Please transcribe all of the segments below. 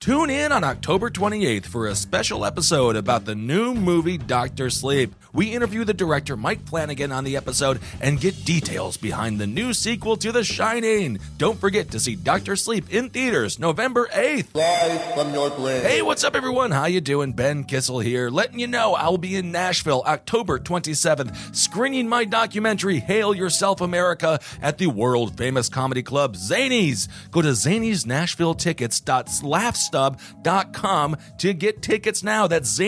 Tune in on October 28th for a special episode about the new movie Dr. Sleep. We interview the director Mike Flanagan on the episode and get details behind the new sequel to The Shining. Don't forget to see Dr. Sleep in theaters November 8th. Live from your grave. Hey, what's up, everyone? How you doing? Ben Kissel here, letting you know I'll be in Nashville October 27th, screening my documentary Hail Yourself America at the world-famous comedy club Zanies. Go to zaniesnashvilletickets.laughstub.com to get tickets now. That's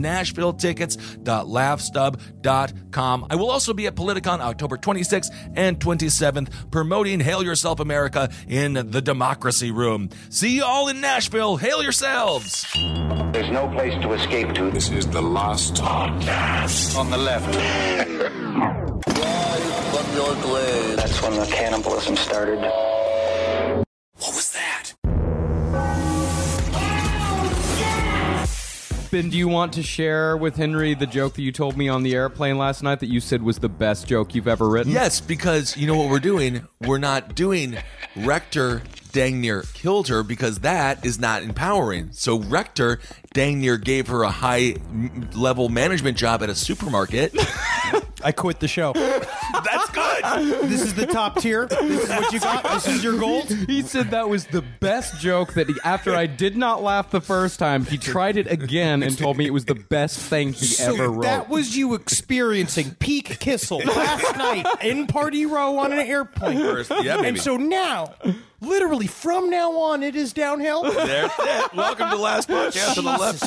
zaniesnashvilletickets.laughstub.com. I will also be at Politicon October 26th and 27th, promoting Hail Yourself America in the Democracy Room. See you all in Nashville. Hail yourselves! There's no place to escape to. This is the last podcast. On the left. Live from your grave. That's when the cannibalism started. What was that? Ben, do you want to share with Henry the joke that you told me on the airplane last night that you said was the best joke you've ever written? Yes, because you know what we're doing? We're not doing Rector dang near killed her because that is not empowering. So Rector dang near gave her a high-level management job at a supermarket. I quit the show. That's good. This is the top tier. This is what you got. This is your gold. He said that was the best joke that after I did not laugh the first time, he tried it again and told me it was the best thing he ever wrote. That was you experiencing peak Kissel last night in Party Row on an airplane. Yeah, baby. And so now, literally from now on, it is downhill. There's it. Welcome to the last podcast on the left.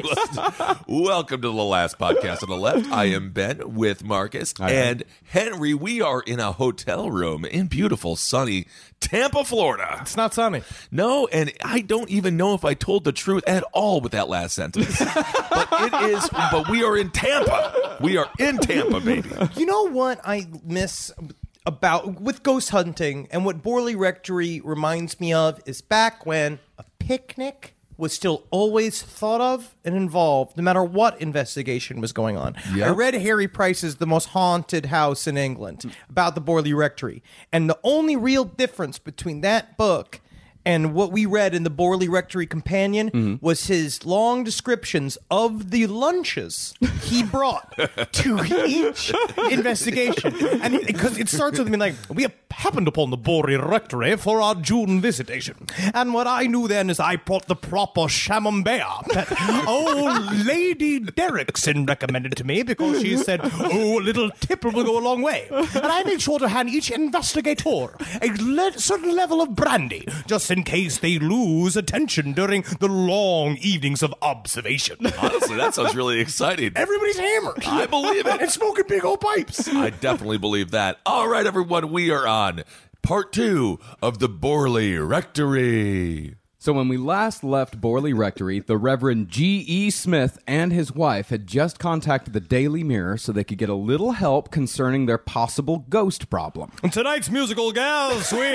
Welcome to the last podcast on the left. I am Ben with Marcus and Henry. We are in a hotel room in beautiful, sunny Tampa, Florida. It's not sunny. No, and I don't even know if I told the truth at all with that last sentence. But it is. But we are in Tampa. We are in Tampa, baby. You know what I miss about with ghost hunting, and what Borley Rectory reminds me of is back when a picnic was still always thought of and involved, no matter what investigation was going on. Yep. I read Harry Price's The Most Haunted House in England about the Borley Rectory, and the only real difference between that book and what we read in the Borley Rectory Companion was his long descriptions of the lunches he brought to each investigation. And because it starts with him like, we happened upon the Borley Rectory for our June visitation. And what I knew then is I brought the proper Chamambert that old Lady Derrickson recommended to me because she said, oh, a little tipple will go a long way. And I made sure to hand each investigator a certain level of brandy, just in case they lose attention during the long evenings of observation. Honestly, that sounds really exciting. Everybody's hammered. I believe it. And smoking big old pipes. I definitely believe that. All right, everyone, we are on part 2 of the Borley Rectory. So when we last left Borley Rectory, the Reverend G.E. Smith and his wife had just contacted the Daily Mirror so they could get a little help concerning their possible ghost problem. And tonight's musical guests, we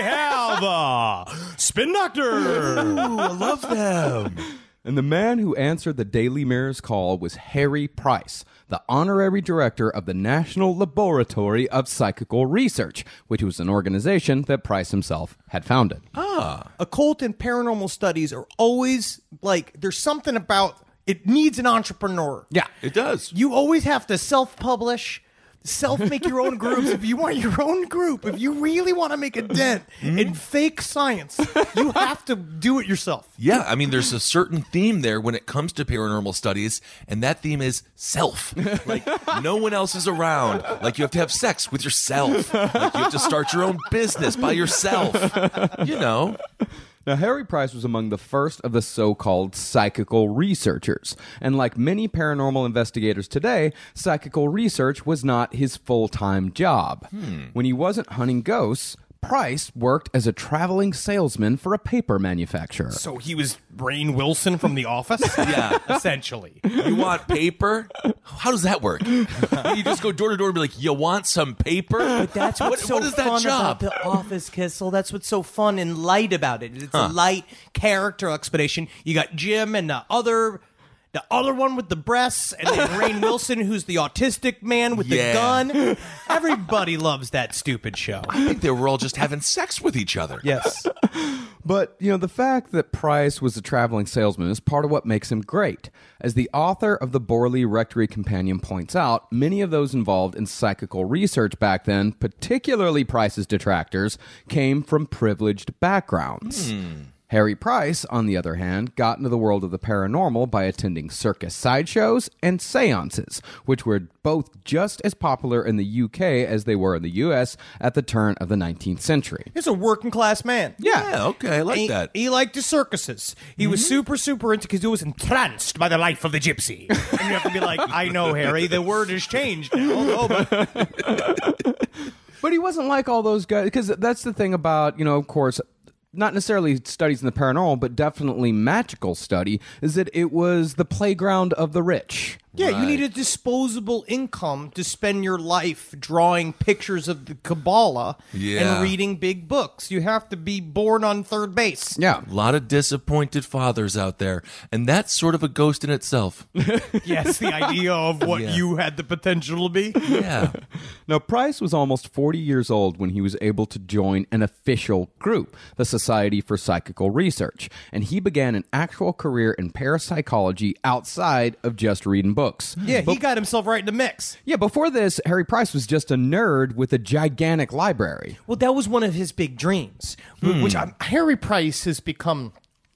have Spin Doctor. Ooh, I love them. And the man who answered the Daily Mirror's call was Harry Price, the honorary director of the National Laboratory of Psychical Research, which was an organization that Price himself had founded. Occult and paranormal studies are always like, there's something about it needs an entrepreneur. Yeah. It does. You always have to self-publish, self-make your own groups. If you want your own group, if you really want to make a dent in fake science, you have to do it yourself. Yeah, I mean, there's a certain theme there when it comes to paranormal studies, and that theme is self. Like, no one else is around. Like, you have to have sex with yourself. Like, you have to start your own business by yourself. You know. Now, Harry Price was among the first of the so-called psychical researchers. And like many paranormal investigators today, psychical research was not his full-time job. When he wasn't hunting ghosts, Price worked as a traveling salesman for a paper manufacturer. So he was Rainn Wilson from The Office? Yeah. Essentially. You want paper? How does that work? You just go door to door and be like, you want some paper? But that's what's what so is that fun job? about The Office, Kissel. That's what's so fun and light about it. It's a light character explanation. You got Jim and the other the other one with the breasts, and then Rainn Wilson, who's the autistic man with the gun. Everybody loves that stupid show. I think they were all just having sex with each other. Yes. But, the fact that Price was a traveling salesman is part of what makes him great. As the author of the Borley Rectory Companion points out, many of those involved in psychical research back then, particularly Price's detractors, came from privileged backgrounds. Harry Price, on the other hand, got into the world of the paranormal by attending circus sideshows and seances, which were both just as popular in the UK as they were in the US at the turn of the 19th century. He's a working class man. Yeah, okay, I like that. He liked his circuses. He was super into because he was entranced by the life of the gypsy. And you have to be like, I know, Harry, the word has changed now. Oh, but But he wasn't like all those guys, because that's the thing about, of course, not necessarily studies in the paranormal, but definitely magical study, is that it was the playground of the rich. yeah, you need a disposable income to spend your life drawing pictures of the Kabbalah Yeah. and reading big books. You have to be born on third base. Yeah. A lot of disappointed fathers out there, and that's sort of a ghost in itself. Yes, the idea of what you had the potential to be. Yeah. Now, Price was almost 40 years old when he was able to join an official group, the Society for Psychical Research, and he began an actual career in parapsychology outside of just reading books. Yeah, he got himself right in the mix. Yeah, before this, Harry Price was just a nerd with a gigantic library. Well, that was one of his big dreams, which Harry Price has become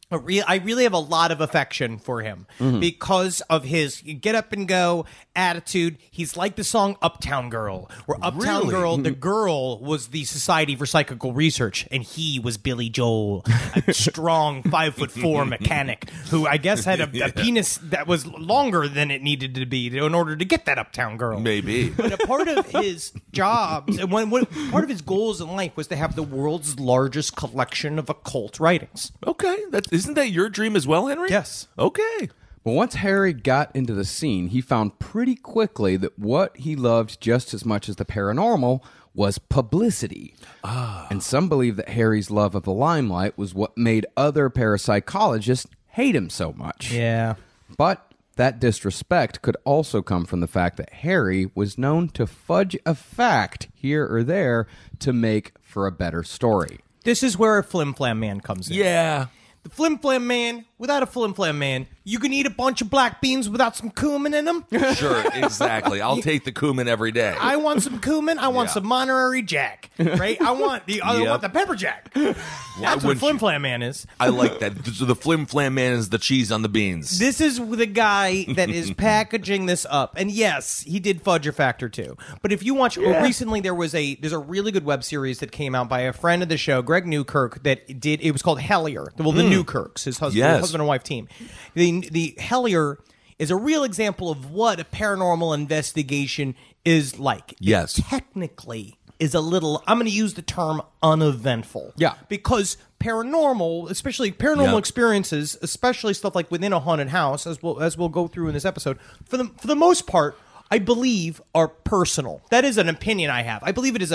I really have a lot of affection for him because of his get up and go attitude. He's like the song Uptown Girl, where Uptown Really? Girl, the girl was the Society for Psychical Research, and he was Billy Joel, a strong 5'4" mechanic who I guess had a penis that was longer than it needed to be in order to get that Uptown Girl. Maybe. But a part of his jobs, and part of his goals in life was to have the world's largest collection of occult writings. Okay. Isn't that your dream as well, Henry? Yes. Okay. But once Harry got into the scene, he found pretty quickly that what he loved just as much as the paranormal was publicity. And some believe that Harry's love of the limelight was what made other parapsychologists hate him so much. Yeah. But that disrespect could also come from the fact that Harry was known to fudge a fact here or there to make for a better story. This is where a Flim Flam Man comes in. Yeah. The Flim Flam Man, without a Flim Flam Man, you can eat a bunch of black beans without some cumin in them. Sure, exactly. I'll take the cumin every day. I want some cumin. I want some Monterey Jack. Right? I want the pepper jack. That's what wouldn't Flim you? Flam Man is. I like that. So the Flim Flam Man is the cheese on the beans. This is the guy that is packaging this up. And yes, he did fudge a factor too. But if you watch recently there's a really good web series that came out by a friend of the show, Greg Newkirk, that did it was called Hellier. Well, the Newkirks, his husband, Yes. husband and wife team. The Hellier is a real example of what a paranormal investigation is like. Yes. It technically is a little, I'm going to use the term uneventful. Yeah. Because paranormal, especially paranormal Yeah. experiences, especially stuff like within a haunted house, as we'll go through in this episode, for the most part, I believe are personal. That is an opinion I have. I believe it is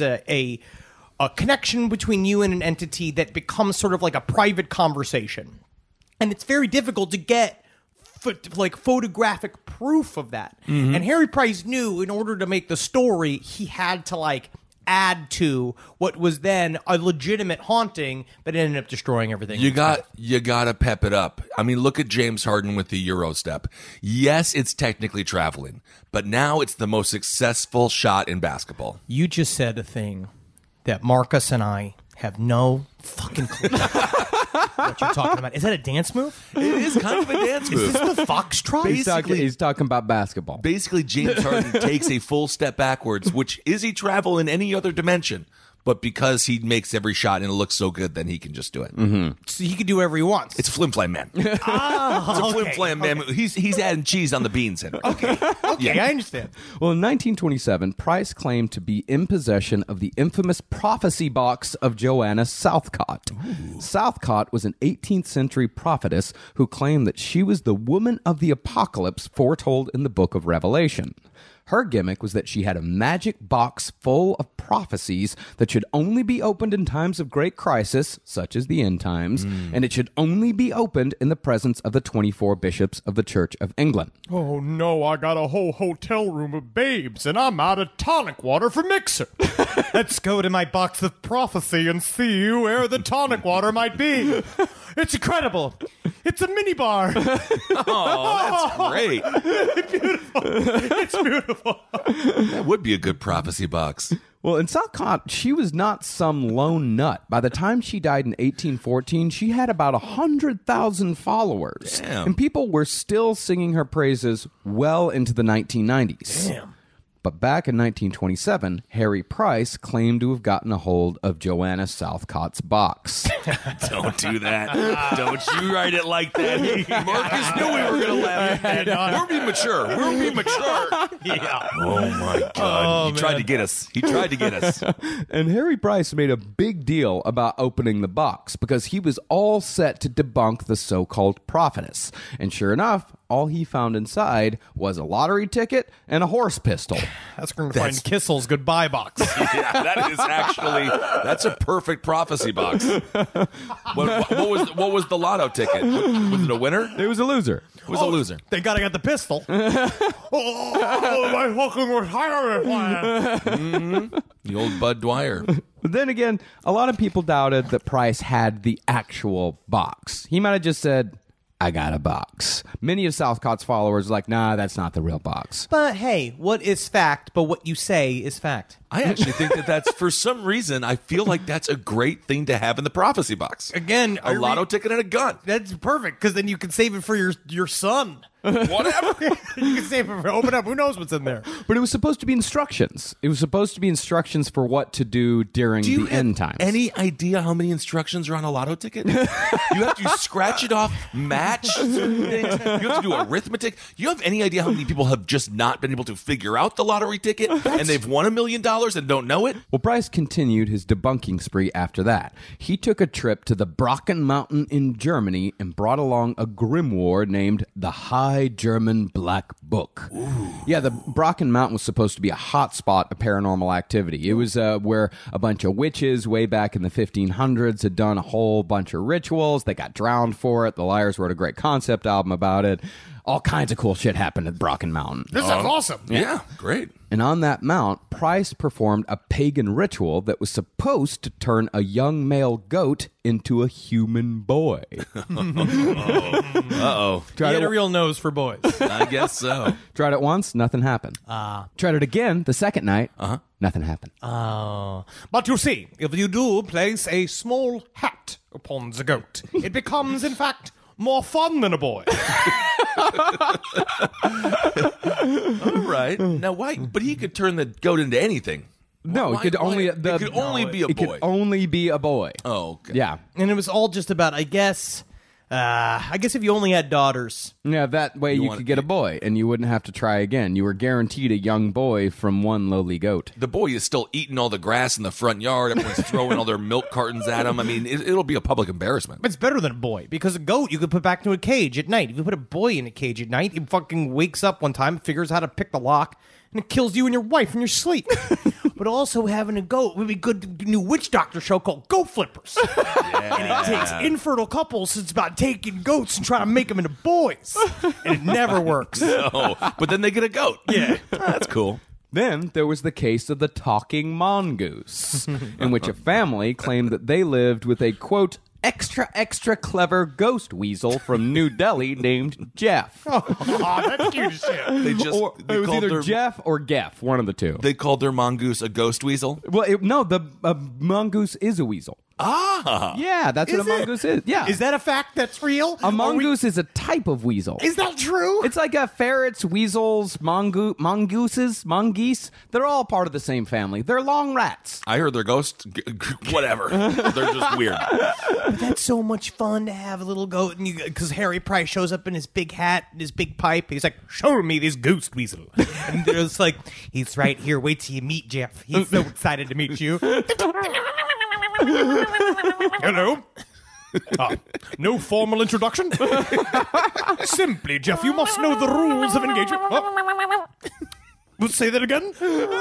a connection between you and an entity that becomes sort of like a private conversation. And it's very difficult to get photographic proof of that. Mm-hmm. And Harry Price knew in order to make the story, he had to add to what was then a legitimate haunting, but it ended up destroying everything. You got to pep it up. I mean, look at James Harden with the Eurostep. Yes, it's technically traveling, but now it's the most successful shot in basketball. You just said a thing that Marcus and I have no fucking clue what you're talking about. Is that a dance move? It is kind of a dance move. Is this the foxtrot? He's talking about basketball. Basically, James Harden takes a full step backwards, which is he travel in any other dimension. But because he makes every shot and it looks so good, then he can just do it. Mm-hmm. So he can do whatever he wants. It's Flim Flam Man. It's a Flim Flam Man. He's adding cheese on the beans. Okay, I understand. Well, in 1927, Price claimed to be in possession of the infamous prophecy box of Joanna Southcott. Southcott was an 18th century prophetess who claimed that she was the woman of the apocalypse foretold in the book of Revelation. Her gimmick was that she had a magic box full of prophecies that should only be opened in times of great crisis, such as the end times, and it should only be opened in the presence of the 24 bishops of the Church of England. Oh no, I got a whole hotel room of babes, and I'm out of tonic water for mixer. Let's go to my box of prophecy and see where the tonic water might be. It's incredible. It's a mini bar. Oh, that's great. It's beautiful. That would be a good prophecy box. Well, in Southcott, she was not some lone nut. By the time she died in 1814, she had about 100,000 followers. Damn. And people were still singing her praises well into the 1990s. Damn. But back in 1927, Harry Price claimed to have gotten a hold of Joanna Southcott's box. Don't do that. Don't you write it like that. Marcus knew we were going to laugh at that. We're being mature. We're being mature. Yeah. Oh, my God. He tried to get us. He tried to get us. And Harry Price made a big deal about opening the box because he was all set to debunk the so-called prophetess. And sure enough, all he found inside was a lottery ticket and a horse pistol. That's going to find Kissel's goodbye box. Yeah, that is actually, that's a perfect prophecy box. What was the lotto ticket? Was it a winner? It was a loser. It was a loser. Thank God I got the pistol. My fucking retirement plan. The old Bud Dwyer. But then again, a lot of people doubted that Price had the actual box. He might have just said, I got a box. Many of Southcott's followers were like, nah, that's not the real box. But hey, what is fact, but what you say is fact. I actually think that's, for some reason, I feel like that's a great thing to have in the prophecy box. Again, A lotto ticket and a gun. That's perfect, because then you can save it for your son. Whatever. You can save it for open up. Who knows what's in there? But it was supposed to be instructions. It was supposed to be instructions for what to do during Do you the have end times. any idea how many instructions are on a lotto ticket? You have to scratch it off, match certain things. You have to do arithmetic. You have any idea how many people have just not been able to figure out the lottery ticket and they've won $1 million and don't know it? Well, Price continued his debunking spree after that. He took a trip to the Brocken Mountain in Germany and brought along a grimoire named the High German Black Book. Ooh. Yeah, the Brocken Mountain was supposed to be a hot spot of paranormal activity. It was where a bunch of witches way back in the 1500s had done a whole bunch of rituals. They got drowned for it. The Liars wrote a great concept album about it. All kinds of cool shit happened at Brocken Mountain. This sounds awesome. Yeah, great. And on that mount, Price performed a pagan ritual that was supposed to turn a young male goat into a human boy. Uh-oh. He had a real nose for boys. I guess so. Tried it once, nothing happened. Tried it again the second night, nothing happened. But you see, if you do place a small hat upon the goat, it becomes, in fact, more fun than a boy. All right. Now, why? But he could turn the goat into anything. No, it could only it could only be a it boy. could only be a boy. Oh, okay. Yeah. And it was all just about, I guess if you only had daughters. Yeah, that way you could get a boy, and you wouldn't have to try again. You were guaranteed a young boy from one lowly goat. The boy is still eating all the grass in the front yard. Everyone's throwing all their milk cartons at him. I mean, it'll be a public embarrassment. It's better than a boy, because a goat you could put back into a cage at night. If you put a boy in a cage at night, he fucking wakes up one time, figures out how to pick the lock, and it kills you and your wife in your sleep. But also having a goat would be good. New witch doctor show called Goat Flippers. Yeah. And it takes infertile couples. It's about taking goats and trying to make them into boys. And it never works. No, but then they get a goat. Yeah. That's cool. Then there was the case of the talking mongoose, in which a family claimed that they lived with a, quote, extra clever ghost weasel from New Delhi named Jeff. Oh, that's cute as shit. They just It was either Jeff or Geff, one of the two. They called their mongoose a ghost weasel. Well, the mongoose is a weasel. Ah, Yeah, that's what a mongoose is. Yeah. Is that a fact that's real? A mongoose is a type of weasel. Is that true? It's like ferrets, weasels, mongooses, mongoose. They're all part of the same family. They're long rats. I heard they're ghosts. Whatever. They're just weird. But that's so much fun to have a little goat, and because Harry Price shows up in his big hat and his big pipe. He's like, "Show me this ghost weasel," and there's like, "He's right here. Wait till you meet Jeff. He's so excited to meet you." Hello. No formal introduction. Simply, Jeff, you must know the rules of engagement. Say that again?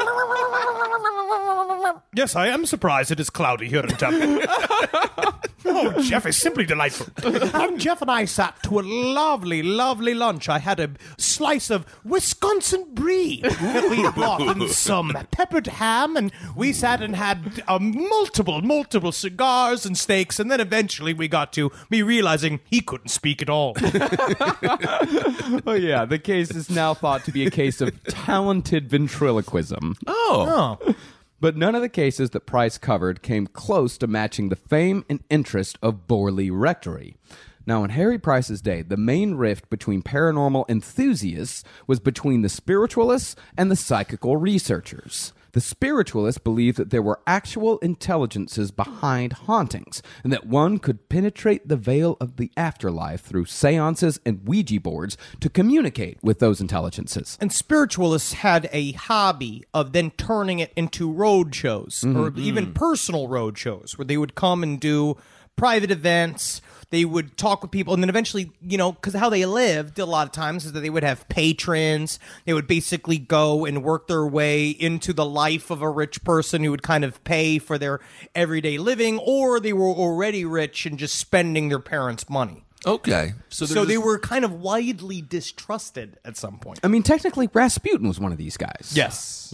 Yes, I am surprised it is cloudy here in Tempe. Oh, Jeff is simply delightful. Jeff and I sat to a lovely, lovely lunch. I had a slice of Wisconsin brie that we brought and some peppered ham, and we sat and had multiple cigars and steaks, and then eventually we got to me realizing he couldn't speak at all. Oh, yeah. The case is now thought to be a case of talented ventriloquism. Oh. But none of the cases that Price covered came close to matching the fame and interest of Borley Rectory. Now, in Harry Price's day, the main rift between paranormal enthusiasts was between the spiritualists and the psychical researchers. The spiritualists believed that there were actual intelligences behind hauntings, and that one could penetrate the veil of the afterlife through seances and Ouija boards to communicate with those intelligences. And spiritualists had a hobby of then turning it into road shows, or even personal road shows, where they would come and do private events. They would talk with people, and then eventually, because how they lived a lot of times is that they would have patrons. They would basically go and work their way into the life of a rich person who would kind of pay for their everyday living, or they were already rich and just spending their parents' money. Okay. So they were kind of widely distrusted at some point. I mean, technically, Rasputin was one of these guys. Yes.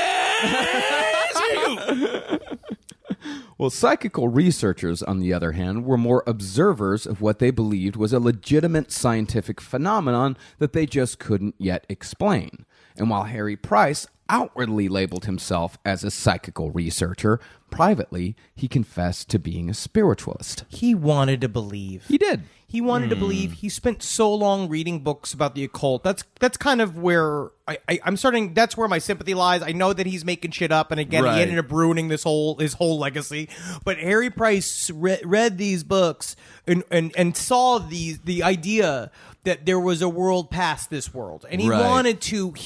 Well, psychical researchers, on the other hand, were more observers of what they believed was a legitimate scientific phenomenon that they just couldn't yet explain. And while Harry Price outwardly labeled himself as a psychical researcher, privately, he confessed to being a spiritualist. He wanted to believe. He did. He wanted to believe. He spent so long reading books about the occult. That's kind of where I'm starting. That's where my sympathy lies. I know that he's making shit up, and again, Right. he ended up ruining his whole legacy. But Harry Price read these books and saw the idea that there was a world past this world, and he Right. wanted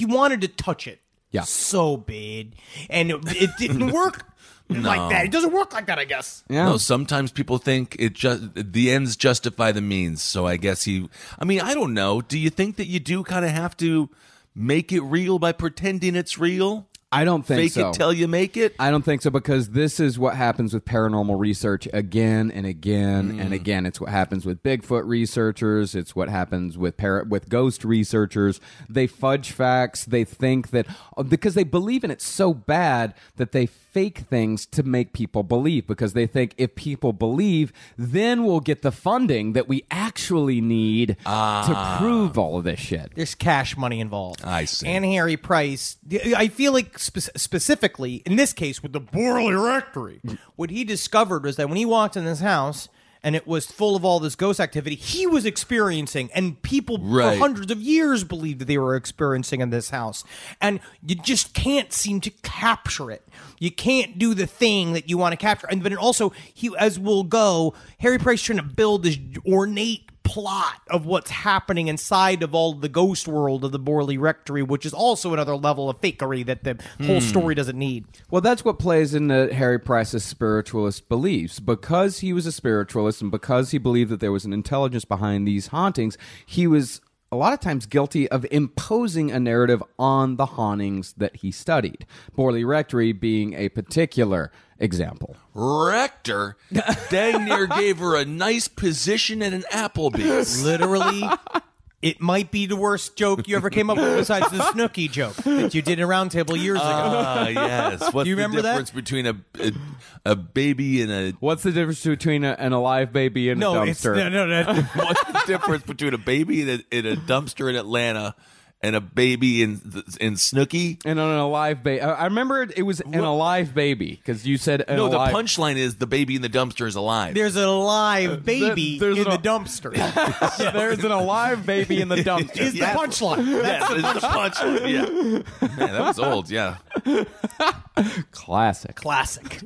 to touch it. Yeah. So bad, and it didn't work like that. It doesn't work like that, I guess. Yeah. No, sometimes people think the ends justify the means. So I guess I don't know. Do you think that you do kind of have to make it real by pretending it's real? I don't think Fake so. it till you make it? I don't think so, because this is what happens with paranormal research again and again and again. It's what happens with Bigfoot researchers. It's what happens with ghost researchers. They fudge facts. They think that because they believe in it so bad that they fake things to make people believe, because they think if people believe, then we'll get the funding that we actually need to prove all of this shit. There's cash money involved. I see. And Harry Price, I feel like specifically, in this case, with the Borley Rectory, what he discovered was that when he walked in this house and it was full of all this ghost activity, he was experiencing, and people Right. for hundreds of years believed that they were experiencing in this house. And you just can't seem to capture it. You can't do the thing that you want to capture. But it also, as we'll go, Harry Price trying to build this ornate plot of what's happening inside of all the ghost world of the Borley Rectory, which is also another level of fakery that the whole story doesn't need. Well, that's what plays into Harry Price's spiritualist beliefs. Because he was a spiritualist and because he believed that there was an intelligence behind these hauntings, he was a lot of times guilty of imposing a narrative on the hauntings that he studied. Borley Rectory being a particular example. Rector dang near gave her a nice position at an Applebee's. Literally, it might be the worst joke you ever came up with besides the Snooki joke that you did in a round table years ago. Ah, yes. What's Do you remember the difference between a baby and a... What's the difference between an alive baby and a dumpster? No. What's the difference between a baby in a dumpster in Atlanta and a baby in Snooki? And on an alive baby. I remember it was an alive baby, because you said an No, the alive... punchline is the baby in the dumpster is alive. There's a live baby there's in an- the dumpster. There's an alive baby in the dumpster. Is the punchline. Yes, it's the punchline. Yeah. Man, that was old, yeah. Classic. Classic.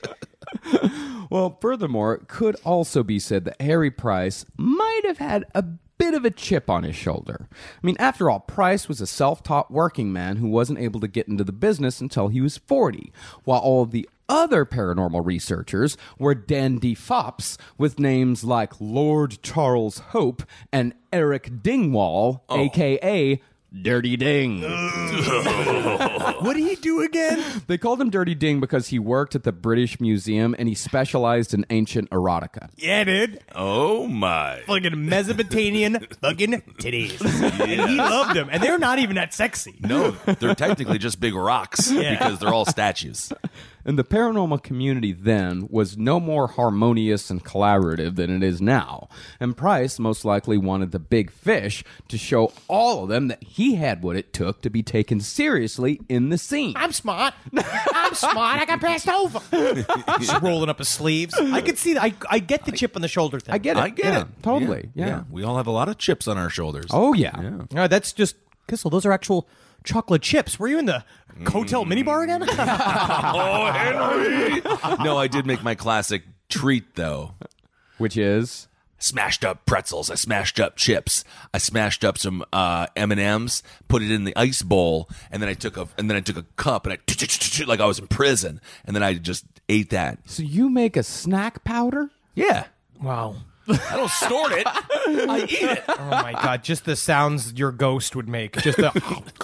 Well, furthermore, it could also be said that Harry Price might have had a bit of a chip on his shoulder. I mean, after all, Price was a self-taught working man who wasn't able to get into the business until he was 40, while all of the other paranormal researchers were dandy fops with names like Lord Charles Hope and Eric Dingwall, a.k.a. Dirty Ding. What did he do again? They called him Dirty Ding because he worked at the British Museum and he specialized in ancient erotica. Yeah, dude. Oh, my. Fucking Mesopotamian fucking titties. And he loved them. And they're not even that sexy. No, they're technically just big rocks because they're all statues. And the paranormal community then was no more harmonious and collaborative than it is now. And Price most likely wanted the big fish to show all of them that he had what it took to be taken seriously in the scene. I'm smart. I'm smart. I got passed over. Just rolling up his sleeves. I could see that. I get the chip on the shoulder thing. I get it. I get Yeah, it. Totally. Yeah. We all have a lot of chips on our shoulders. Oh, yeah. That's just, Kissel, those are actual chocolate chips. Were you in the hotel minibar again? Oh, Henry! No, I did make my classic treat, though. Which is? Smashed up pretzels. I smashed up chips. I smashed up some M&Ms, put it in the ice bowl, and then I took a cup and I like I was in prison, and then I just ate that. So you make a snack powder? Yeah. Wow. I don't snort it. I eat it. Oh my god, just the sounds your ghost would make. Just the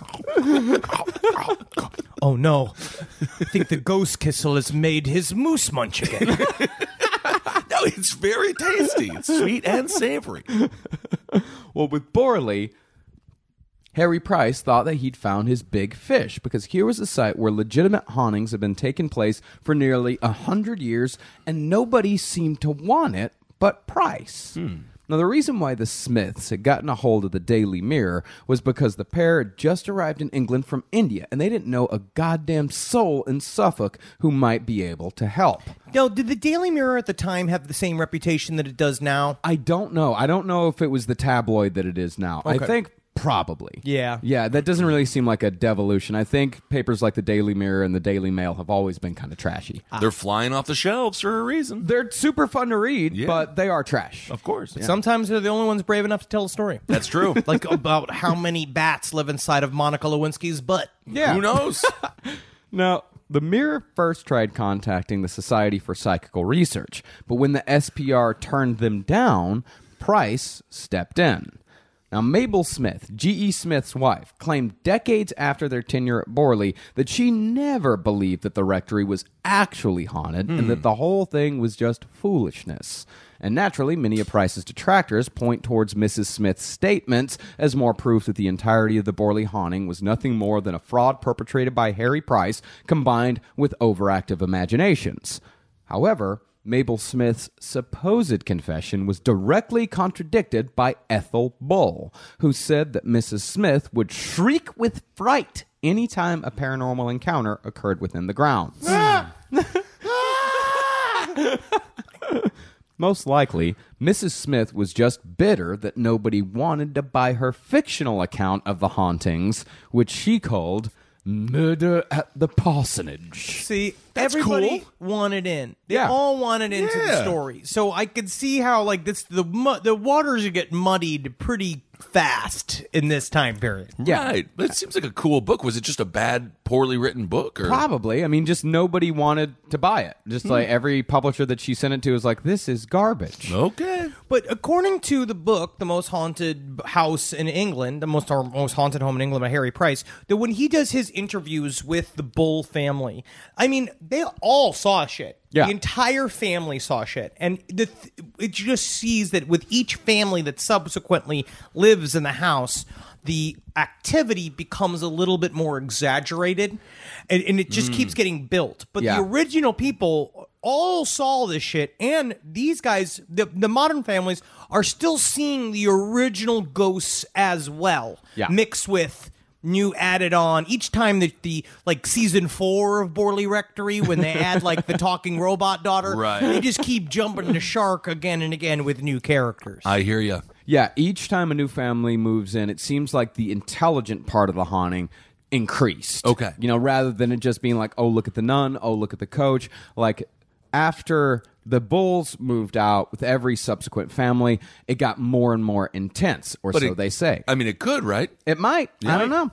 oh no. I think the ghost Kissel has made his moose munch again. No, it's very tasty. It's sweet and savory. Well, with Borley, Harry Price thought that he'd found his big fish because here was a site where legitimate hauntings had been taking place for nearly 100 years and nobody seemed to want it but Price. Now, the reason why the Smiths had gotten a hold of the Daily Mirror was because the pair had just arrived in England from India, and they didn't know a goddamn soul in Suffolk who might be able to help. Now, did the Daily Mirror at the time have the same reputation that it does now? I don't know. I don't know if it was the tabloid that it is now. I Okay. think probably. Yeah. Yeah, that doesn't really seem like a devolution. I think papers like the Daily Mirror and the Daily Mail have always been kind of trashy. They're flying off the shelves for a reason. They're super fun to read, Yeah. but they are trash. Of course. Sometimes they're the only ones brave enough to tell a story. That's true. Like about how many bats live inside of Monica Lewinsky's butt. Yeah. Who knows? Now, the Mirror first tried contacting the Society for Psychical Research, but when the SPR turned them down, Price stepped in. Now, Mabel Smith, G.E. Smith's wife, claimed decades after their tenure at Borley that she never believed that the rectory was actually haunted and that the whole thing was just foolishness. And naturally, many of Price's detractors point towards Mrs. Smith's statements as more proof that the entirety of the Borley haunting was nothing more than a fraud perpetrated by Harry Price combined with overactive imaginations. However, Mabel Smith's supposed confession was directly contradicted by Ethel Bull, who said that Mrs. Smith would shriek with fright anytime a paranormal encounter occurred within the grounds. Most likely, Mrs. Smith was just bitter that nobody wanted to buy her fictional account of the hauntings, which she called Murder at the Parsonage. See, That's everybody cool. wanted in. They Yeah. all wanted into the Yeah. story. So I could see how like this the waters get muddied pretty fast in this time period. Yeah. Right. But it seems like a cool book. Was it just a bad, poorly written book? Or? Probably. I mean, just nobody wanted to buy it. Just like every publisher that she sent it to was like, this is garbage. Okay. But according to the book, The Most Haunted House in England, the most haunted home in England by Harry Price, that when he does his interviews with the Bull family, I mean, they all saw shit. Yeah. The entire family saw shit. And it just sees that with each family that subsequently lives in the house, the activity becomes a little bit more exaggerated, and it just keeps getting built. But Yeah. the original people all saw this shit, and these guys, the modern families, are still seeing the original ghosts as well, Yeah. mixed with new added on each time that the like season 4 of Borley Rectory when they add like the talking robot daughter, Right. they just keep jumping the shark again and again with new characters. I hear you. Yeah, each time a new family moves in, it seems like the intelligent part of the haunting increased. Okay. You know, rather than it just being like, oh, look at the nun, oh, look at the coach. Like, after the Bulls moved out with every subsequent family, it got more and more intense, or so it- they say. I mean, it could, right? It might. I don't know.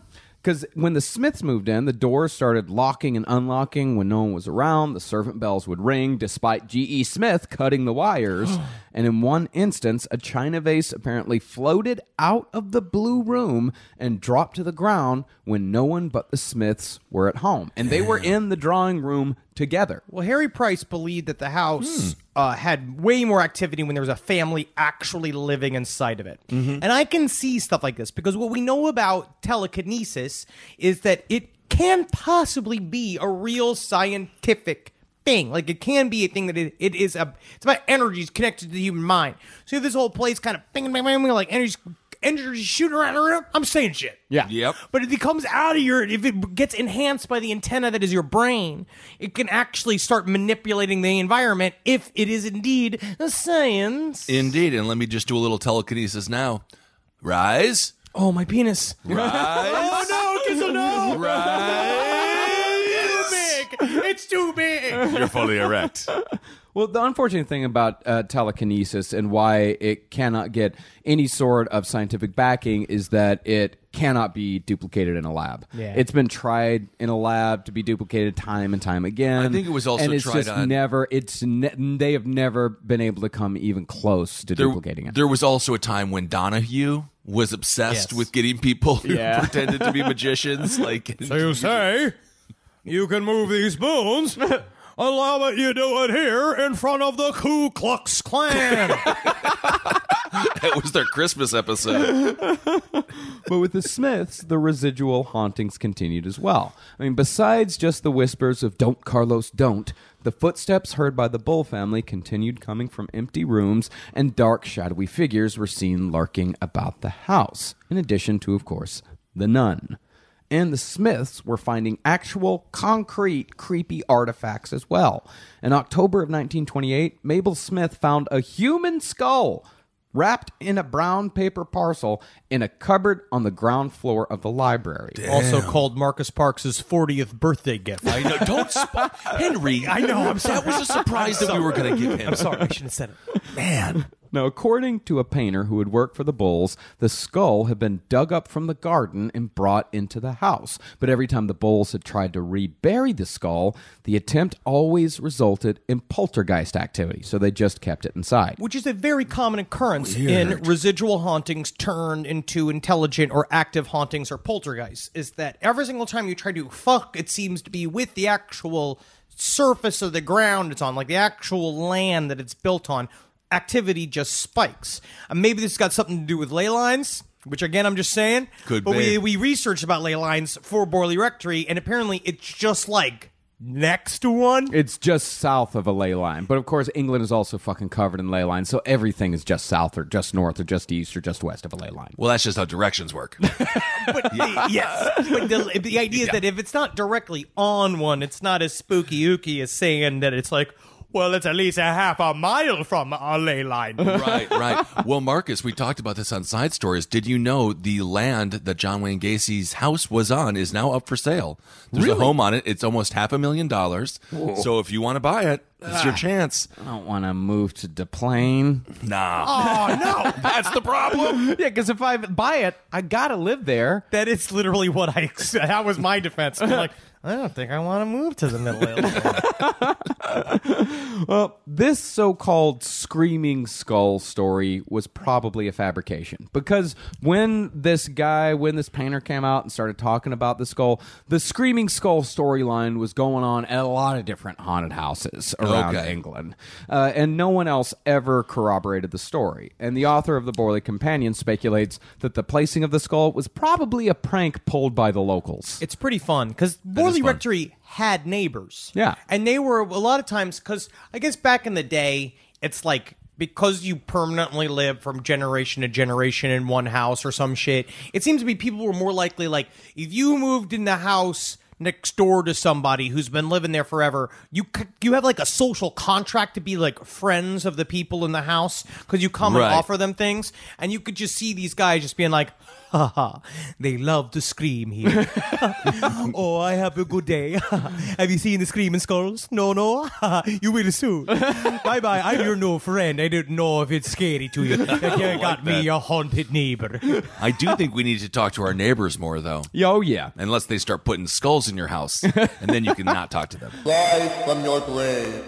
Because when the Smiths moved in, the doors started locking and unlocking when no one was around. The servant bells would ring despite G.E. Smith cutting the wires. And in one instance, a china vase apparently floated out of the blue room and dropped to the ground when no one but the Smiths were at home. And they were in the drawing room together. Well, Harry Price believed that the house had way more activity when there was a family actually living inside of it. And I can see stuff like this because what we know about telekinesis is that it can possibly be a real scientific thing. Like, it can be a thing that it's about energies connected to the human mind. So you have this whole place kind of bang, bang, bang, like energy shooting around the room. I'm saying shit. Yeah. Yep. But if it comes out of if it gets enhanced by the antenna that is your brain, it can actually start manipulating the environment if it is indeed a science. Indeed. And let me just do a little telekinesis now. Rise. Oh, my penis. Rise. Oh, no, Kissel, no. Rise. Too big. It's too big. You're fully erect. Well, the unfortunate thing about telekinesis and why it cannot get any sort of scientific backing is that it cannot be duplicated in a lab. Yeah. It's been tried in a lab to be duplicated time and time again. I think it was also and it's tried just on- never. They have never been able to come even close to duplicating it. There was also a time when Donahue was obsessed Yes. with getting people who Yeah. pretended to be magicians. Like, So you say you can move these spoons? Allow it you do it here in front of the Ku Klux Klan. that was their Christmas episode. But with the Smiths, the residual hauntings continued as well. I mean, besides just the whispers of "Don't, Carlos, don't," the footsteps heard by the Bull family continued coming from empty rooms, and dark, shadowy figures were seen lurking about the house, in addition to, of course, the nun. And the Smiths were finding actual, concrete, creepy artifacts as well. In October of 1928, Mabel Smith found a human skull wrapped in a brown paper parcel in a cupboard on the ground floor of the library. Also called Marcus Parks' 40th birthday gift. I know. Don't Henry. I know. That was a surprise that we were going to give him. I'm sorry, I shouldn't have said it. Man. Now, according to a painter who had worked for the Bulls, the skull had been dug up from the garden and brought into the house. But every time the Bulls had tried to rebury the skull, the attempt always resulted in poltergeist activity, so they just kept it inside. Which is a very common occurrence in residual hauntings turned into intelligent or active hauntings or poltergeists, is that every single time you try to fuck, it seems to be with the actual surface of the ground it's on, like the actual land that it's built on, activity just spikes. Maybe this has got something to do with ley lines, which again, I'm just saying. Could but be. we researched about ley lines for Borley Rectory, and apparently it's just like next to one. It's just south of a ley line. But of course, England is also fucking covered in ley lines, so everything is just south or just north or just east or just west of a ley line. Well, that's just how directions work. But yes, but the idea is that if it's not directly on one, it's not as spooky ooky as saying that it's like, well, it's at least a half a mile from a ley line. Right. Well, Marcus, we talked about this on Side Stories. Did you know the land that John Wayne Gacy's house was on is now up for sale? There's a home on it. It's almost $500,000. So if you want to buy it, it's your chance. I don't want to move to Desplaines. Nah. Oh, no. That's the problem. Yeah, because if I buy it, I gotta live there. That is literally what that was my defense. I'm like, I don't think I want to move to the middle of Well, this so-called screaming skull story was probably a fabrication, because when this painter came out and started talking about the screaming skull storyline was going on at a lot of different haunted houses around England, and no one else ever corroborated the story. And the author of the Borley Companion speculates that the placing of the skull was probably a prank pulled by the locals. It's pretty fun because Borley Rectory had neighbors. Yeah. And they were a lot of times, because I guess back in the day, it's like, because you permanently live from generation to generation in one house or some shit, it seems to be people were more likely, like, if you moved in the house next door to somebody who's been living there forever, you have like a social contract to be like friends of the people in the house because you come and Right. offer them things, and you could just see these guys just being like, ha ha, they love to scream here. Oh, I have a good day. Have you seen the Screaming Skulls? No? You will soon. Bye-bye. I'm your new friend. I don't know if it's scary to you. You got me a haunted neighbor. I do think we need to talk to our neighbors more, though. Oh, yeah. Unless they start putting skulls in your house, and then you can not talk to them. Live from your grave.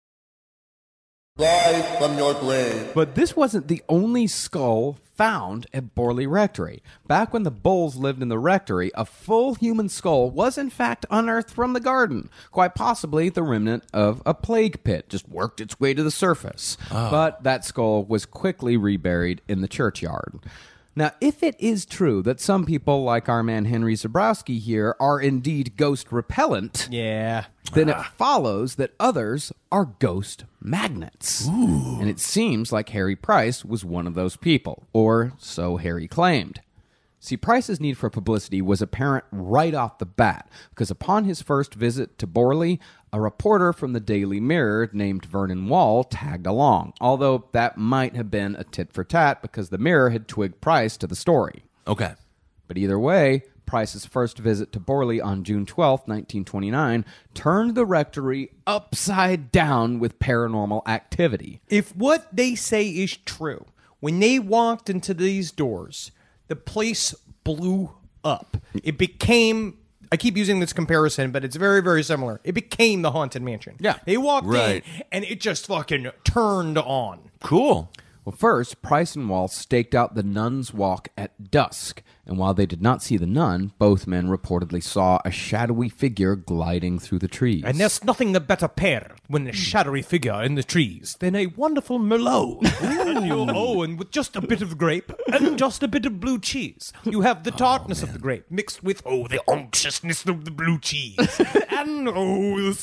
Live from your grave. But this wasn't the only skull found at Borley Rectory. Back when the Bulls lived in the rectory, a full human skull was in fact unearthed from the garden. Quite possibly the remnant of a plague pit, just worked its way to the surface. But that skull was quickly reburied in the churchyard. Now, if it is true that some people, like our man Henry Zabrowski here, are indeed ghost repellent, Yeah. then it follows that others are ghost magnets. And it seems like Harry Price was one of those people, or so Harry claimed. See, Price's need for publicity was apparent right off the bat, because upon his first visit to Borley, a reporter from the Daily Mirror named Vernon Wall tagged along, although that might have been a tit for tat because the Mirror had twigged Price to the story. Okay. But either way, Price's first visit to Borley on June 12, 1929, turned the rectory upside down with paranormal activity. If what they say is true, when they walked into these doors, the place blew up. It became, I keep using this comparison, but it's very, very similar. It became the Haunted Mansion. Yeah. They walked Right. in, and it just fucking turned on. Cool. Well, first, Price and Wall staked out the Nun's Walk at dusk, and while they did not see the nun, both men reportedly saw a shadowy figure gliding through the trees. And there's nothing a better pair when a shadowy figure in the trees than a wonderful Merlot. and with just a bit of grape and just a bit of blue cheese. You have the tartness of the grape mixed with, the unctuousness of the blue cheese. And, the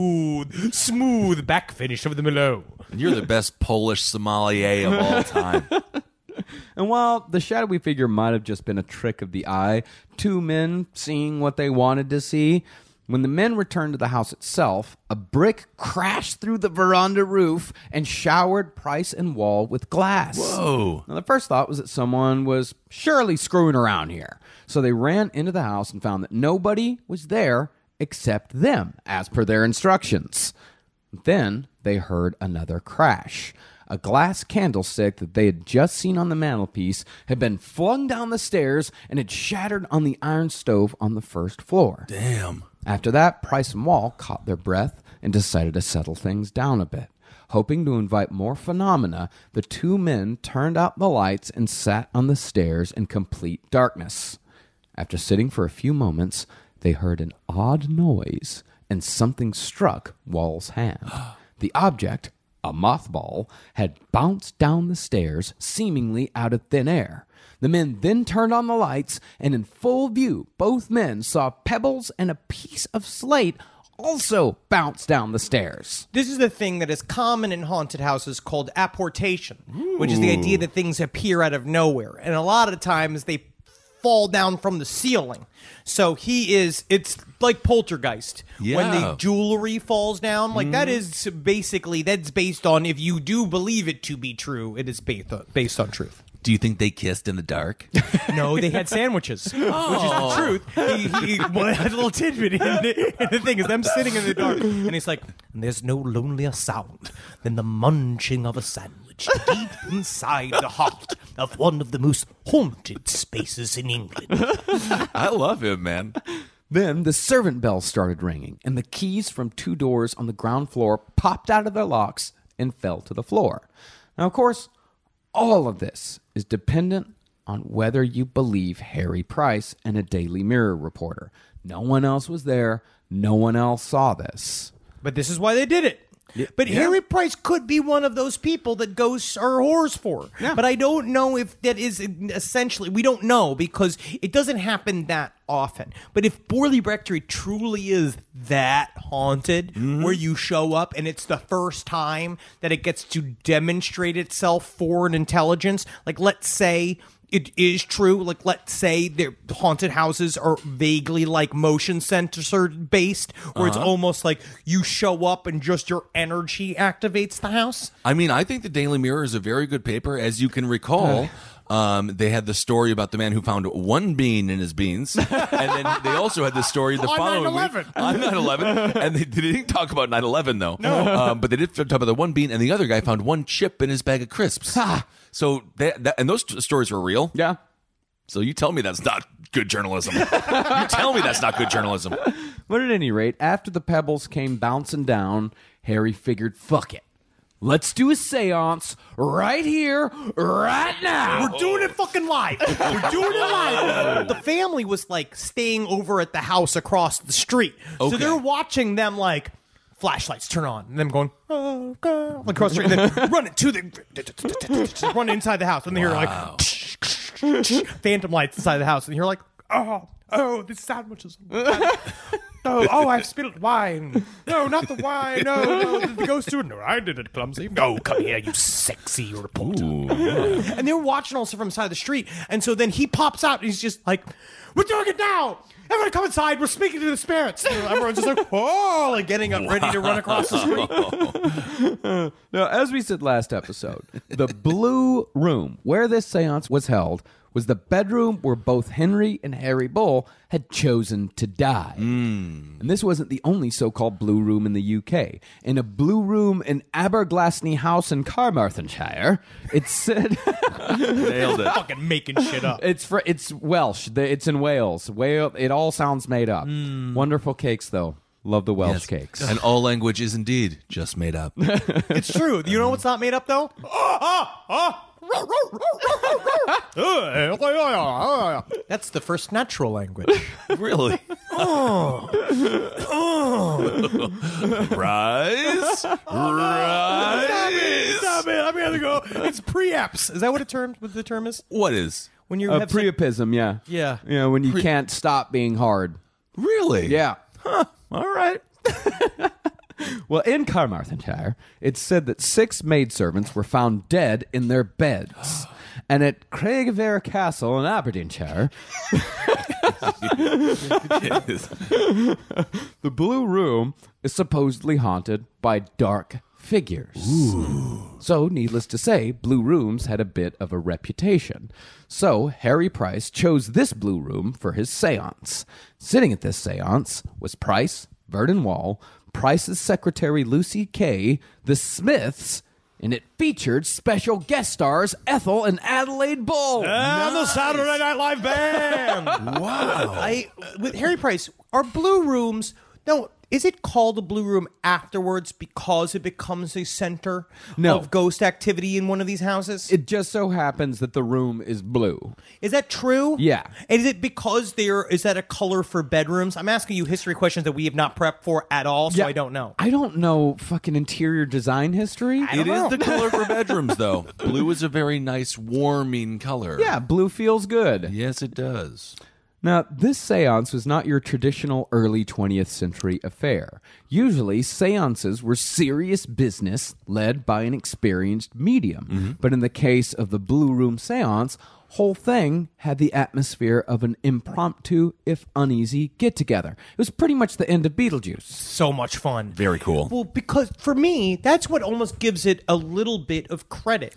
smooth back finish of the Merlot. You're the best Polish sommelier of all time. And while the shadowy figure might have just been a trick of the eye, two men seeing what they wanted to see, when the men returned to the house itself, a brick crashed through the veranda roof and showered Price and Wall with glass. Whoa. Now, the first thought was that someone was surely screwing around here. So they ran into the house and found that nobody was there except them, as per their instructions. Then they heard another crash. A glass candlestick that they had just seen on the mantelpiece had been flung down the stairs and had shattered on the iron stove on the first floor. Damn. After that, Price and Wall caught their breath and decided to settle things down a bit. Hoping to invite more phenomena, the two men turned out the lights and sat on the stairs in complete darkness. After sitting for a few moments, they heard an odd noise and something struck Wall's hand. The object, a mothball, had bounced down the stairs, seemingly out of thin air. The men then turned on the lights, and in full view, both men saw pebbles and a piece of slate also bounce down the stairs. This is the thing that is common in haunted houses called apportation, which is the idea that things appear out of nowhere. And a lot of times they fall down from the ceiling. So it's like Poltergeist. Yeah. When the jewelry falls down, like that is basically, that's based on, if you do believe it to be true, it is based on truth. Do you think they kissed in the dark? No, they had sandwiches, which is the truth. He had a little tidbit in it. And the thing is, them sitting in the dark, and he's like, there's no lonelier sound than the munching of a sandwich deep inside the heart of one of the most haunted spaces in England. I love him, man. Then the servant bell started ringing, and the keys from two doors on the ground floor popped out of their locks and fell to the floor. Now, of course, all of this is dependent on whether you believe Harry Price and a Daily Mirror reporter. No one else was there. No one else saw this. But this is why they did it. But Harry Price could be one of those people that ghosts are whores for. Yeah. But I don't know if that is essentially, we don't know because it doesn't happen that often. But if Borley Rectory truly is that haunted, where you show up and it's the first time that it gets to demonstrate itself for an intelligence, like let's say it is true. Like, let's say their haunted houses are vaguely like motion sensor based, where it's almost like you show up and just your energy activates the house. I mean, I think the Daily Mirror is a very good paper. As you can recall, they had the story about the man who found one bean in his beans. And then they also had the story the following week. On 9/11. And they didn't talk about 9/11, though. No. But they did talk about the one bean, and the other guy found one chip in his bag of crisps. So, and those stories were real. Yeah. So you tell me that's not good journalism. You tell me that's not good journalism. But at any rate, after the pebbles came bouncing down, Harry figured, fuck it. Let's do a seance right here, right now. We're doing it fucking live. We're doing it live. The family was like staying over at the house across the street. So they're watching them like flashlights turn on and them going, oh, God, like across the street, and then running to the run inside the house. And they hear like phantom lights inside the house. And you're like, oh, this sandwiches. I've spilled wine. No, not the wine. No, the ghost steward. No, I did it, clumsy. No, come here, you sexy reporter. And they're watching also from inside the street. And so then he pops out and he's just like, we're doing it now. Everyone come inside. We're speaking to the spirits. And everyone's just like, oh, like getting up ready to run across the street. Now, as we said last episode, the Blue Room, where this seance was held, was the bedroom where both Henry and Harry Bull had chosen to die. And this wasn't the only so-called Blue Room in the UK. In a Blue Room in Aberglasney House in Carmarthenshire, it said... Nailed it. Fucking making shit up. It's Welsh. It's in Wales. It all sounds made up. Wonderful cakes, though. Love the Welsh cakes. And all language is indeed just made up. It's true. You know what's not made up, though? That's the first natural language. Really? Rise. Stop it. I'm gonna go. It's preeps. Is that what the term is? What is? When you have Priapism, yeah. Yeah. You know, when you can't stop being hard. Really? Yeah. All right. Well, in Carmarthenshire, it's said that 6 maidservants were found dead in their beds. And at Craigavere Castle in Aberdeenshire, the Blue Room is supposedly haunted by dark figures. So, needless to say, Blue Rooms had a bit of a reputation. So, Harry Price chose this Blue Room for his seance. Sitting at this seance was Price, Verdon Wall, Price's secretary Lucy Kay, the Smiths, and it featured special guest stars Ethel and Adelaide Bull. And the Saturday Night Live band. Wow. With Harry Price, are Blue Rooms... No, is it called a Blue Room afterwards because it becomes a center of ghost activity in one of these houses? It just so happens that the room is blue. Is that true? Yeah. And is it because is that a color for bedrooms? I'm asking you history questions that we have not prepped for at all, so I don't know. I don't know fucking interior design history. It is the color for bedrooms, though. Blue is a very nice, warming color. Yeah, blue feels good. Yes, it does. Now, this seance was not your traditional early 20th century affair. Usually, seances were serious business led by an experienced medium. But in the case of the Blue Room seance, whole thing had the atmosphere of an impromptu, if uneasy, get-together. It was pretty much the end of Beetlejuice. So much fun. Very cool. Well, because for me, that's what almost gives it a little bit of credit.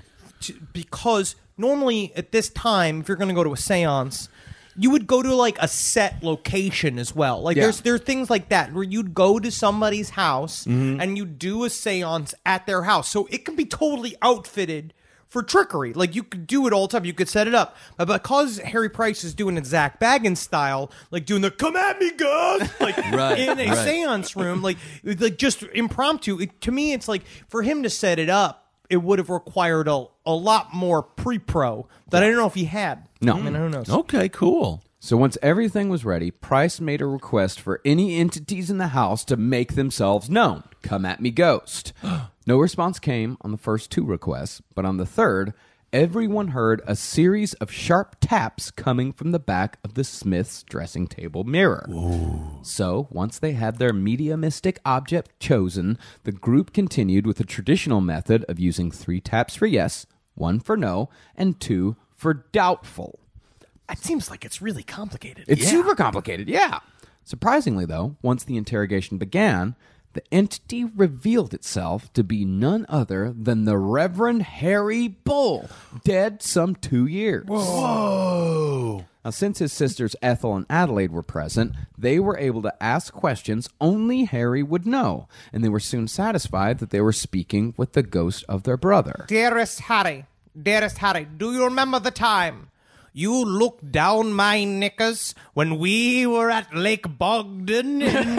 Because normally at this time, if you're going to go to a seance... You would go to like a set location as well. Like there are things like that where you'd go to somebody's house and you do a seance at their house. So it can be totally outfitted for trickery. Like you could do it all the time. You could set it up. But because Harry Price is doing it Zach Baggins style, like doing the "come at me, guys," like in a seance room, like just impromptu. To me, it's like for him to set it up, it would have required a lot more pre-pro that I don't know if he had. No. I mean, who knows? Okay, cool. So once everything was ready, Price made a request for any entities in the house to make themselves known. Come at me, ghost. No response came on the first 2 requests, but on the third, everyone heard a series of sharp taps coming from the back of the Smith's dressing table mirror. Ooh. So, once they had their mediumistic object chosen, the group continued with the traditional method of using 3 taps for yes, 1 for no, and 2 for doubtful. It seems like it's really complicated. It's super complicated, yeah. Surprisingly, though, once the interrogation began, the entity revealed itself to be none other than the Reverend Harry Bull, dead some 2 years. Whoa. Now, since his sisters Ethel and Adelaide were present, they were able to ask questions only Harry would know, and they were soon satisfied that they were speaking with the ghost of their brother. Dearest Harry, do you remember the time you looked down my knickers when we were at Lake Bogdan in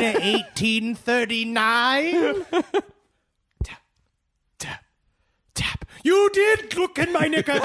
1839? Tap, tap, tap. You did look in my knickers!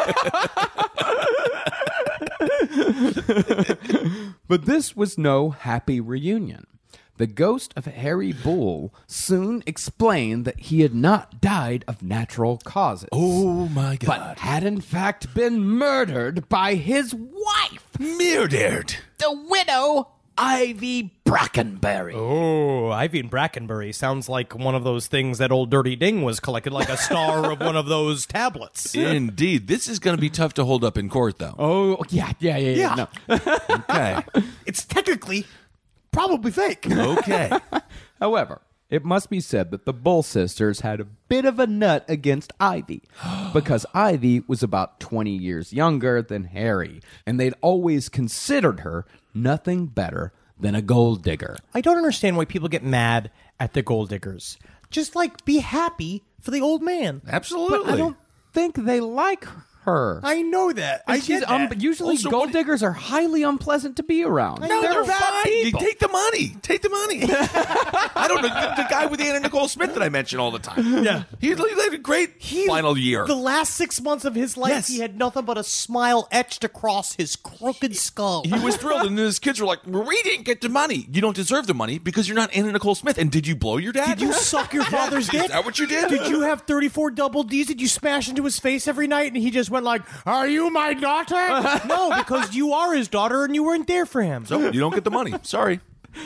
But this was no happy reunion. The ghost of Harry Bull soon explained that he had not died of natural causes. Oh, my God. But had in fact been murdered by his wife, Murdered. the widow Ivy Brackenbury. Oh, Ivy and Brackenbury sounds like one of those things that old Dirty Ding was collected, like a star of one of those tablets. Indeed. This is going to be tough to hold up in court, though. Oh, yeah. No. Okay. It's technically probably fake. Okay. However, it must be said that the Bull sisters had a bit of a nut against Ivy because Ivy was about 20 years younger than Harry, and they'd always considered her nothing better than a gold digger. I don't understand why people get mad at the gold diggers. Just, like, be happy for the old man. Absolutely. But I don't think they like her. I know that. I She's get that. usually Also, gold what- diggers are highly unpleasant to be around. No, they're bad fine. people. You take the money. Take the money. I don't know. The guy with Anna Nicole Smith that I mention all the time. Yeah. He had a great final year. The last 6 months of his life, Yes. he had nothing but a smile etched across his crooked skull. He was thrilled, and his kids were like, "We didn't get the money. You don't deserve the money because you're not Anna Nicole Smith." And did you blow your dad? Did you suck your father's dick? Is that what you did? Did you have 34 double Ds? Did you smash into his face every night? And he just went like, "Are you my daughter?" No, because you are his daughter and you weren't there for him. So you don't get the money. Sorry.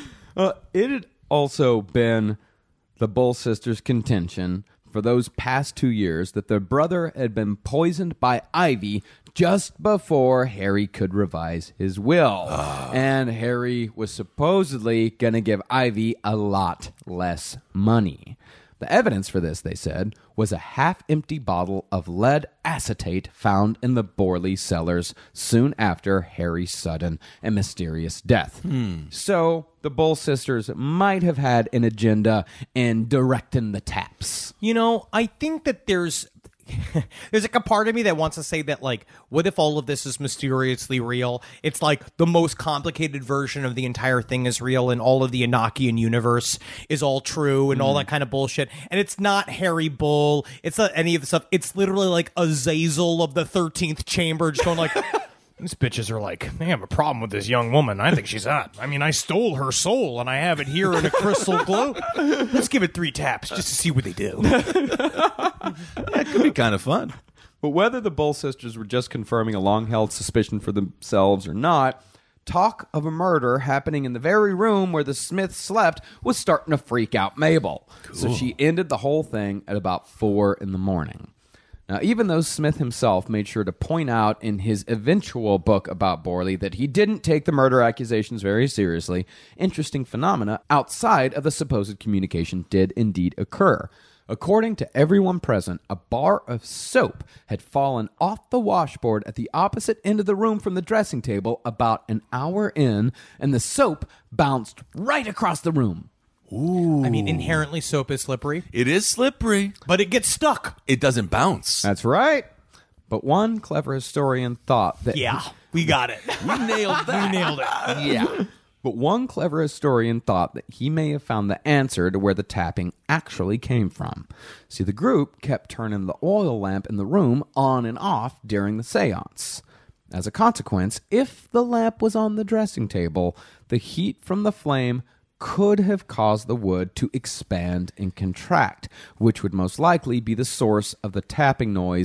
It had also been the Bull sisters' contention for those past 2 years that their brother had been poisoned by Ivy just before Harry could revise his will. And Harry was supposedly going to give Ivy a lot less money. The evidence for this, they said, was a half-empty bottle of lead acetate found in the Borley cellars soon after Harry's sudden and mysterious death. So the Bull sisters might have had an agenda in directing the taps. You know, I think that there's like a part of me that wants to say that, like, what if all of this is mysteriously real? It's like the most complicated version of the entire thing is real, and all of the Enochian universe is all true, and all that kind of bullshit. And it's not Harry Bull. It's not any of the stuff. It's literally like Azazel of the 13th chamber just going like, these bitches are like, they have a problem with this young woman. I think she's hot. I mean, I stole her soul, and I have it here in a crystal globe. Let's give it 3 taps just to see what they do. That could be kind of fun. But whether the Bull sisters were just confirming a long-held suspicion for themselves or not, talk of a murder happening in the very room where the Smiths slept was starting to freak out Mabel. So she ended the whole thing at about 4 in the morning. Now, even though Smith himself made sure to point out in his eventual book about Borley that he didn't take the murder accusations very seriously, interesting phenomena outside of the supposed communication did indeed occur. According to everyone present, a bar of soap had fallen off the washboard at the opposite end of the room from the dressing table about an hour in, and the soap bounced right across the room. Ooh. I mean, inherently soap is slippery, It is slippery. but it gets stuck. It doesn't bounce. That's right. But one clever historian thought that... Yeah, we got it. We nailed that. We nailed it. Yeah. But one clever historian thought that he may have found the answer to where the tapping actually came from. See, the group kept turning the oil lamp in the room on and off during the seance. As a consequence, if the lamp was on the dressing table, the heat from the flame could have caused the wood to expand and contract, which would most likely be the source of the tapping noise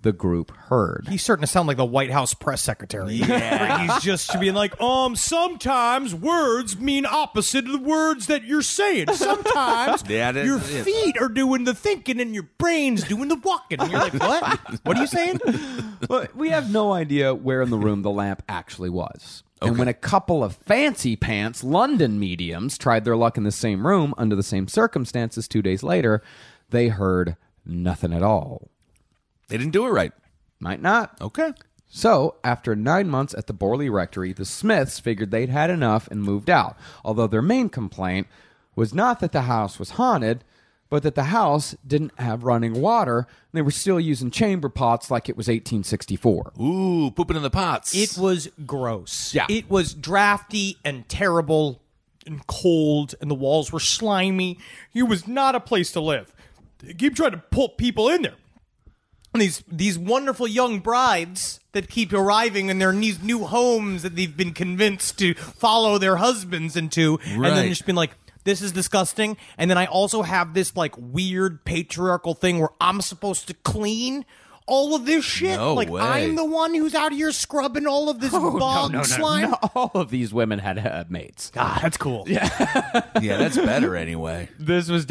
the group heard. He's starting to sound like the White House press secretary. Yeah. He's just being like, sometimes words mean opposite of the words that you're saying. Sometimes your feet are doing the thinking and your brain's doing the walking. And you're like, what? What are you saying? Well, we have no idea where in the room the lamp actually was. And when a couple of fancy pants London mediums tried their luck in the same room under the same circumstances 2 days later, they heard nothing at all. They didn't do it right. Might not. Okay. So, after 9 months at the Borley Rectory, the Smiths figured they'd had enough and moved out. Although their main complaint was not that the house was haunted, but that the house didn't have running water, and they were still using chamber pots like it was 1864. Ooh, pooping in the pots. It was gross. Yeah. It was drafty and terrible and cold, and the walls were slimy. It was not a place to live. They keep trying to pull people in there. And these wonderful young brides that keep arriving in these new homes that they've been convinced to follow their husbands into, and then just been like, this is disgusting. And then I also have this like weird patriarchal thing where I'm supposed to clean all of this shit. No like way. I'm the one who's out here scrubbing all of this bog slime. No, all of these women had maids. God, that's cool. Yeah, that's better anyway. This was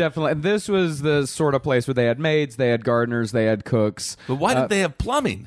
the sort of place where they had maids, they had gardeners, they had cooks. But why did they have plumbing?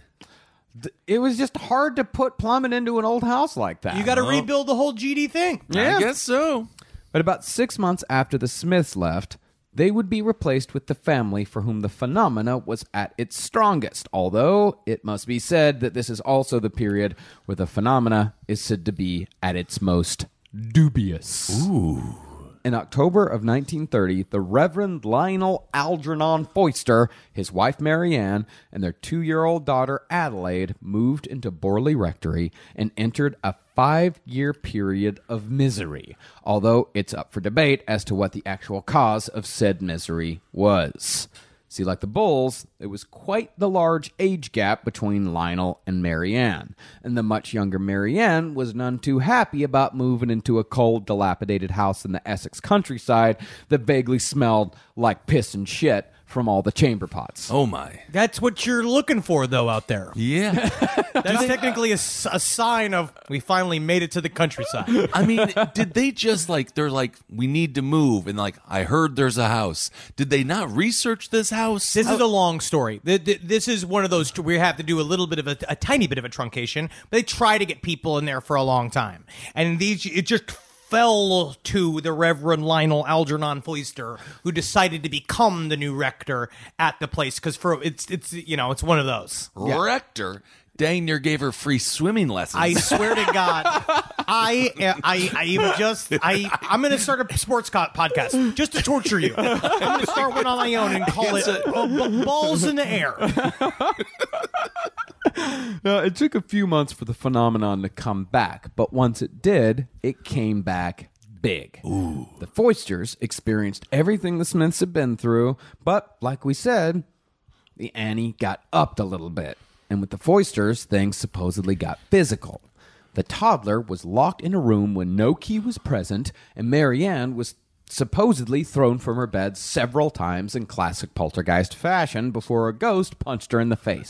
It was just hard to put plumbing into an old house like that. You got to rebuild the whole GD thing. Yeah. I guess so. But about 6 months after the Smiths left, they would be replaced with the family for whom the phenomena was at its strongest, although it must be said that this is also the period where the phenomena is said to be at its most dubious. Ooh. In October of 1930, the Reverend Lionel Algernon Foister, his wife Marianne, and their 2-year-old daughter Adelaide moved into Borley Rectory and entered a 5-year period of misery, although it's up for debate as to what the actual cause of said misery was. See, like the Bulls, there was quite the large age gap between Lionel and Marianne, and the much younger Marianne was none too happy about moving into a cold, dilapidated house in the Essex countryside that vaguely smelled like piss and shit from all the chamber pots. Oh my. That's what you're looking for, though, out there. Yeah. That's technically a sign of we finally made it to the countryside. I mean, did they just they're like, we need to move, and I heard there's a house. Did they not research this house? This is a long story. This is one of those we have to do a little bit of a tiny bit of a truncation. But they try to get people in there for a long time, and it just fell to the Reverend Lionel Algernon Foister, who decided to become the new rector at the place because it's one of those. Rector? Dang near gave her free swimming lessons. I swear to God, I'm going to start a sports podcast just to torture you. I'm going to start one on my own and call it Balls in the Air. It took a few months for the phenomenon to come back, but once it did, it came back big. Ooh. The Foisters experienced everything the Smiths had been through, but like we said, the ante got upped a little bit. And with the Foisters, things supposedly got physical. The toddler was locked in a room when no key was present, and Marianne was supposedly thrown from her bed several times in classic poltergeist fashion before a ghost punched her in the face.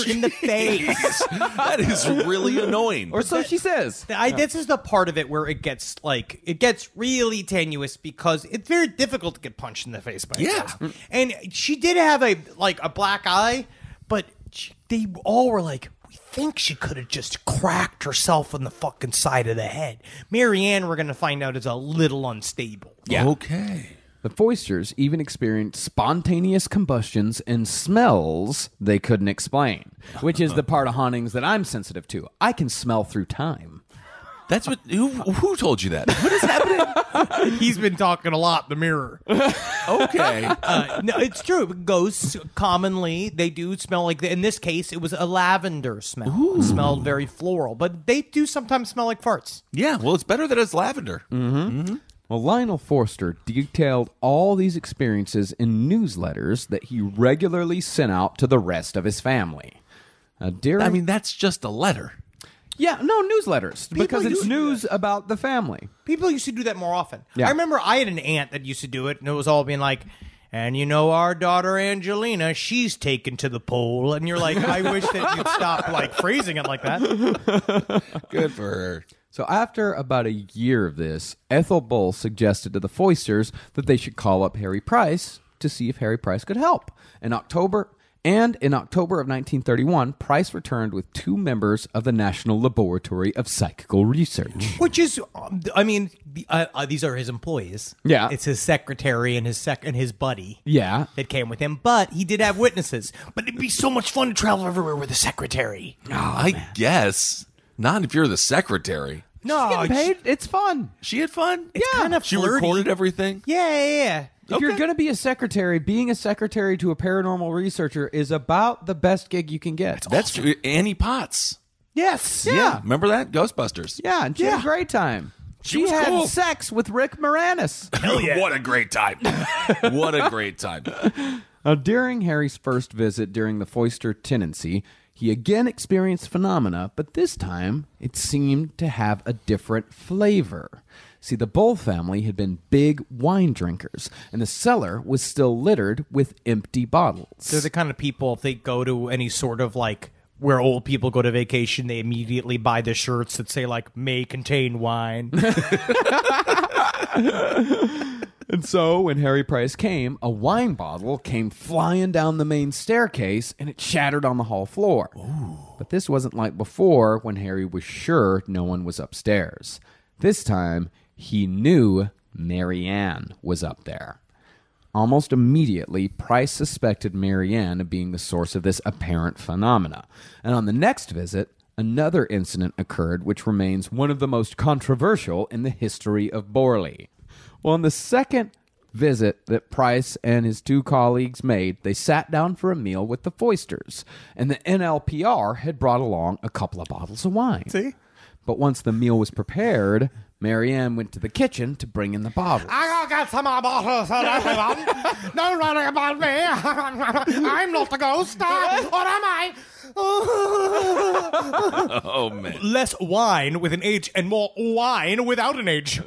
That is really annoying. Or so she says. This is the part of it where it gets really tenuous because it's very difficult to get punched in the face by a ghost. And she did have a black eye, but they all were like, we think she could have just cracked herself on the fucking side of the head. Marianne, we're going to find out, is a little unstable. Yeah. Okay. The Foisters even experienced spontaneous combustions and smells they couldn't explain, which is the part of hauntings that I'm sensitive to. I can smell through time. That's what. Who told you that? What is happening? He's been talking a lot in the mirror. Okay. No, it's true. Ghosts commonly they do smell like. In this case, it was a lavender smell. Ooh. It smelled very floral, but they do sometimes smell like farts. Yeah. Well, it's better that it's lavender. Mm-hmm. Mm-hmm. Well, Lionel Foister detailed all these experiences in newsletters that he regularly sent out to the rest of his family. That's just a letter. Yeah, no, newsletters, because it's news about the family. People used to do that more often. Yeah. I remember I had an aunt that used to do it, and it was all being like, And you know, our daughter Angelina, she's taken to the pole. And you're like, I wish that you'd stop like phrasing it like that. Good for her. So after about a year of this, Ethel Bull suggested to the Foysters that they should call up Harry Price to see if Harry Price could help. In October of 1931, Price returned with 2 members of the National Laboratory of Psychical Research. Which is, these are his employees. Yeah. It's his secretary and his buddy. Yeah. That came with him, but he did have witnesses. But it'd be so much fun to travel everywhere with a secretary. I guess. Not if you're the secretary. No, Getting paid, it's fun. She had fun? It's kind of She flirty. recorded everything? Yeah. If you're going to be a secretary, being a secretary to a paranormal researcher is about the best gig you can get. That's true. Annie Potts. Yes. Yeah. Remember that? Ghostbusters. Yeah, and she had a great time. She was had cool. sex with Rick Moranis. Hell yeah. What a great time. What a great time. Now, during Harry's first visit during the Foyster tenancy, he again experienced phenomena, but this time it seemed to have a different flavor. See, the Bull family had been big wine drinkers, and the cellar was still littered with empty bottles. They're the kind of people, if they go to any sort of like where old people go to vacation, they immediately buy the shirts that say like may contain wine. And so, when Harry Price came, a wine bottle came flying down the main staircase, and it shattered on the hall floor. Ooh. But this wasn't like before, when Harry was sure no one was upstairs. This time, he knew Marianne was up there. Almost immediately, Price suspected Marianne of being the source of this apparent phenomena. And on the next visit, another incident occurred which remains one of the most controversial in the history of Borley. Well, on the second visit that Price and his 2 colleagues made, they sat down for a meal with the Foysters, and the NLPR had brought along a couple of bottles of wine. See? But once the meal was prepared, Marianne went to the kitchen to bring in the bottles. I gotta get some more bottles of everyone. Don't worry about me. I'm not the ghost. Or am I? Oh, man. Less wine with an H and more wine without an H.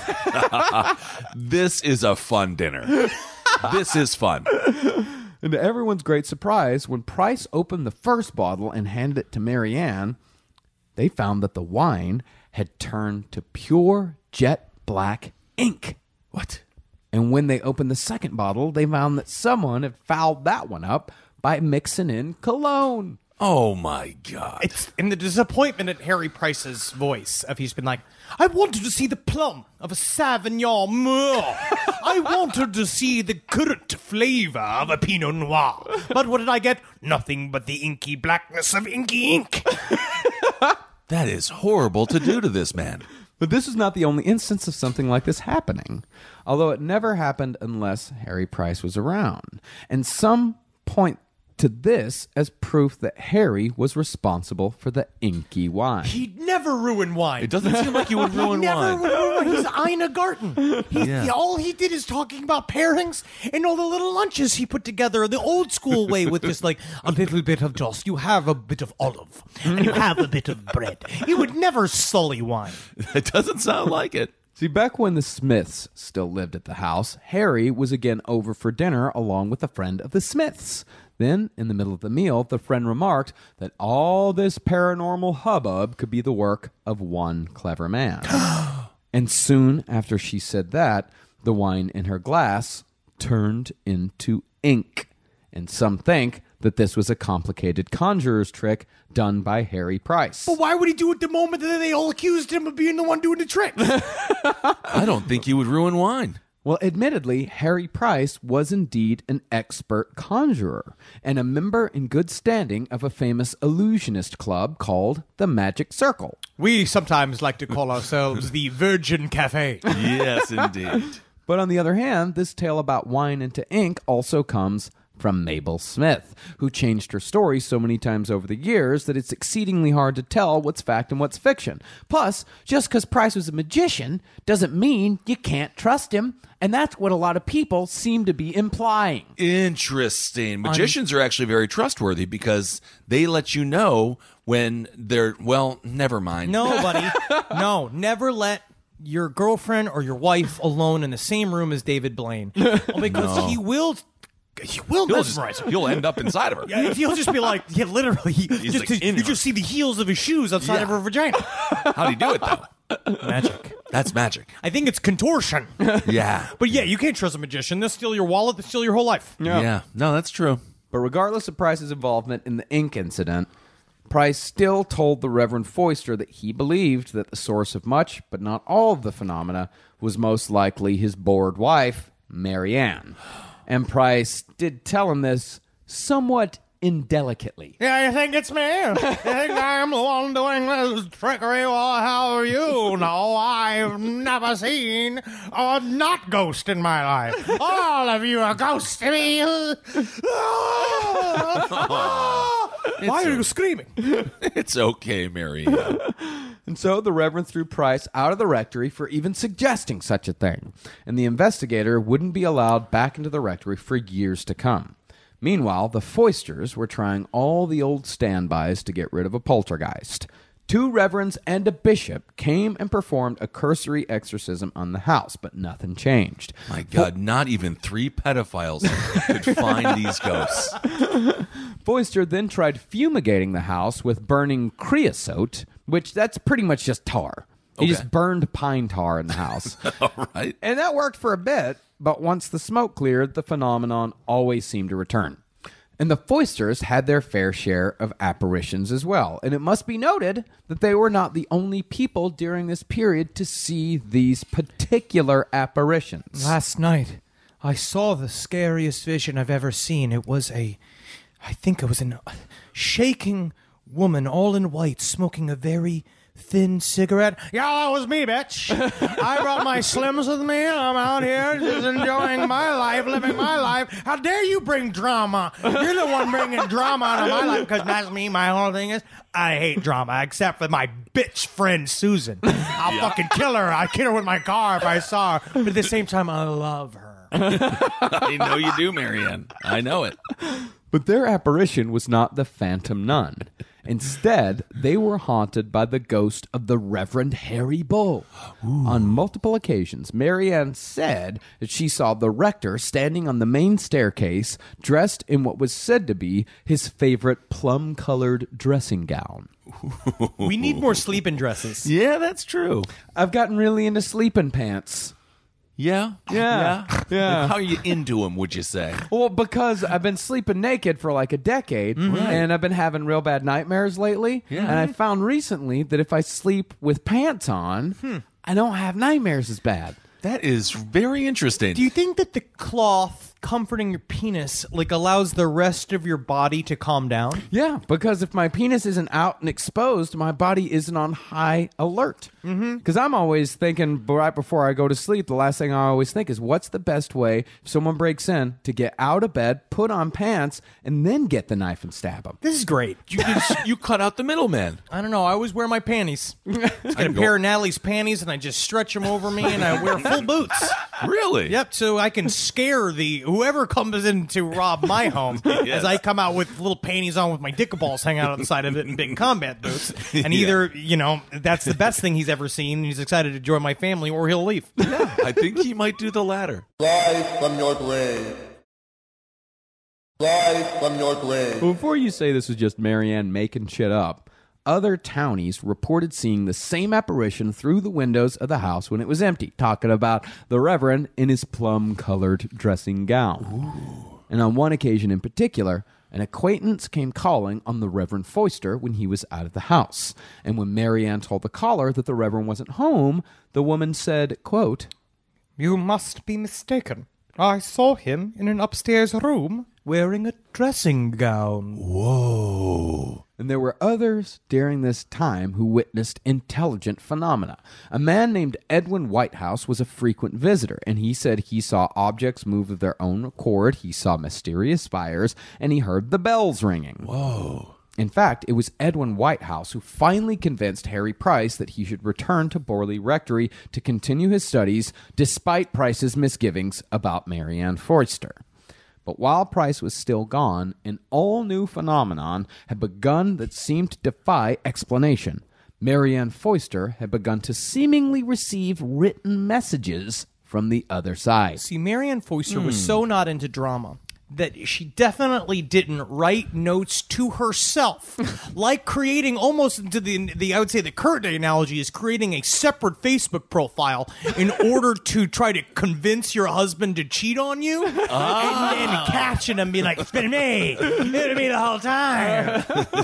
This is a fun dinner. This is fun. And to everyone's great surprise, when Price opened the first bottle and handed it to Marianne, they found that the wine had turned to pure jet black ink. What? And when they opened the second bottle, they found that someone had fouled that one up by mixing in cologne. Oh, my God. It's in the disappointment at Harry Price's voice of he's been like, I wanted to see the plum of a Sauvignon Blanc. I wanted to see the currant flavor of a Pinot Noir. But what did I get? Nothing but the inky blackness of inky ink. That is horrible to do to this man. But this is not the only instance of something like this happening, although it never happened unless Harry Price was around. And some point to this as proof that Harry was responsible for the inky wine. He'd never ruin wine. It doesn't seem like he would ruin wine. He's Ina Garten. All he did is talking about pairings and all the little lunches he put together the old school way with just like a little bit of toast. You have a bit of olive and you have a bit of bread. He would never sully wine. It doesn't sound like it. See, back when the Smiths still lived at the house, Harry was again over for dinner along with a friend of the Smiths. Then, in the middle of the meal, the friend remarked that all this paranormal hubbub could be the work of one clever man. And soon after she said that, the wine in her glass turned into ink. And some think that this was a complicated conjurer's trick done by Harry Price. But why would he do it the moment that they all accused him of being the one doing the trick? I don't think he would ruin wine. Well, admittedly, Harry Price was indeed an expert conjurer and a member in good standing of a famous illusionist club called the Magic Circle. We sometimes like to call ourselves the Virgin Cafe. Yes, indeed. But on the other hand, this tale about wine into ink also comes from Mabel Smith, who changed her story so many times over the years that it's exceedingly hard to tell what's fact and what's fiction. Plus, just because Price was a magician doesn't mean you can't trust him, and that's what a lot of people seem to be implying. Interesting. Magicians are actually very trustworthy because they let you know when they're, well, never mind. No, buddy. No, never let your girlfriend or your wife alone in the same room as David Blaine. Because he will mesmerize her. You'll end up inside of her. Yeah, he'll just be like, yeah, literally. He's like in you her. just see the heels of his shoes outside of her vagina. How'd he do it, though? Magic. That's magic. I think it's contortion. Yeah. But yeah, you can't trust a magician. They'll steal your wallet. They'll steal your whole life. Yeah. No, that's true. But regardless of Price's involvement in the ink incident, Price still told the Reverend Foister that he believed that the source of much, but not all of the phenomena, was most likely his bored wife, Mary Ann. And Price did tell him this somewhat indelicately. Yeah, you think it's me? You think I'm the one doing this trickery? Well, how are you? No, I've never seen a not ghost in my life. All of you are ghosts to me. Why are you screaming? It's okay, Mary. And so the Reverend threw Price out of the rectory for even suggesting such a thing, and the investigator wouldn't be allowed back into the rectory for years to come. Meanwhile, the Foisters were trying all the old standbys to get rid of a poltergeist. 2 reverends and a bishop came and performed a cursory exorcism on the house, but nothing changed. My God, not even 3 pedophiles could find these ghosts. Foister then tried fumigating the house with burning creosote, which that's pretty much just tar. He Okay. just burned pine tar in the house. All right. And that worked for a bit, but once the smoke cleared, the phenomenon always seemed to return. And the Foisters had their fair share of apparitions as well. And it must be noted that they were not the only people during this period to see these particular apparitions. Last night, I saw the scariest vision I've ever seen. I think it was a shaking woman, all in white, smoking a very thin cigarette. Yeah, that was me, bitch. I brought my Slims with me. I'm out here just enjoying my life, living my life. How dare you bring drama? You're the one bringing drama into my life, because that's me. My whole thing is, I hate drama, except for my bitch friend Susan. I'll fucking kill her. I'd kill her with my car if I saw her. But at the same time, I love her. I know you do, Marianne. I know it. But their apparition was not the Phantom Nun. Instead, they were haunted by the ghost of the Reverend Harry Bull. On multiple occasions, Marianne said that she saw the rector standing on the main staircase, dressed in what was said to be his favorite plum-colored dressing gown. We need more sleeping dresses. Yeah, that's true. I've gotten really into sleeping pants. Yeah? Yeah. Like, how are you into them, would you say? Well, because I've been sleeping naked for like a decade, and I've been having real bad nightmares lately. Yeah. And I found recently that if I sleep with pants on, I don't have nightmares as bad. That is very interesting. Do you think that the cloth comforting your penis allows the rest of your body to calm down? Yeah, because if my penis isn't out and exposed, my body isn't on high alert. Because I'm always thinking right before I go to sleep, the last thing I always think is, what's the best way if someone breaks in to get out of bed, put on pants, and then get the knife and stab them? This is great. You cut out the middleman. I don't know. I always wear my panties. I get a pair of Natalie's panties, and I just stretch them over me, and I wear full boots. Really? Yep, so I can scare whoever comes in to rob my home as I come out with little panties on with my dick balls hanging out on the side of it and big combat boots. And either, that's the best thing he's ever seen, and he's excited to join my family, or he'll leave. Yeah, I think he might do the latter. Rise from your grave. Rise from your grave. Before you say this was just Marianne making shit up, other townies reported seeing the same apparition through the windows of the house when it was empty, talking about the Reverend in his plum-colored dressing gown. Ooh. And on one occasion in particular, an acquaintance came calling on the Reverend Foister when he was out of the house. And when Marianne told the caller that the Reverend wasn't home, the woman said, quote, "You must be mistaken. I saw him in an upstairs room wearing a dressing gown." Whoa. And there were others during this time who witnessed intelligent phenomena. A man named Edwin Whitehouse was a frequent visitor, and he said he saw objects move of their own accord, he saw mysterious fires, and he heard the bells ringing. Whoa. In fact, it was Edwin Whitehouse who finally convinced Harry Price that he should return to Borley Rectory to continue his studies, despite Price's misgivings about Marianne Foister. But while Price was still gone, an all-new phenomenon had begun that seemed to defy explanation. Marianne Foister had begun to seemingly receive written messages from the other side. See, Marianne Foister was so not into drama that she definitely didn't write notes to herself. Like creating almost into the I would say the current day analogy is creating a separate Facebook profile in order to try to convince your husband to cheat on you and then catch it and be like, it's been me. It's been me the whole time.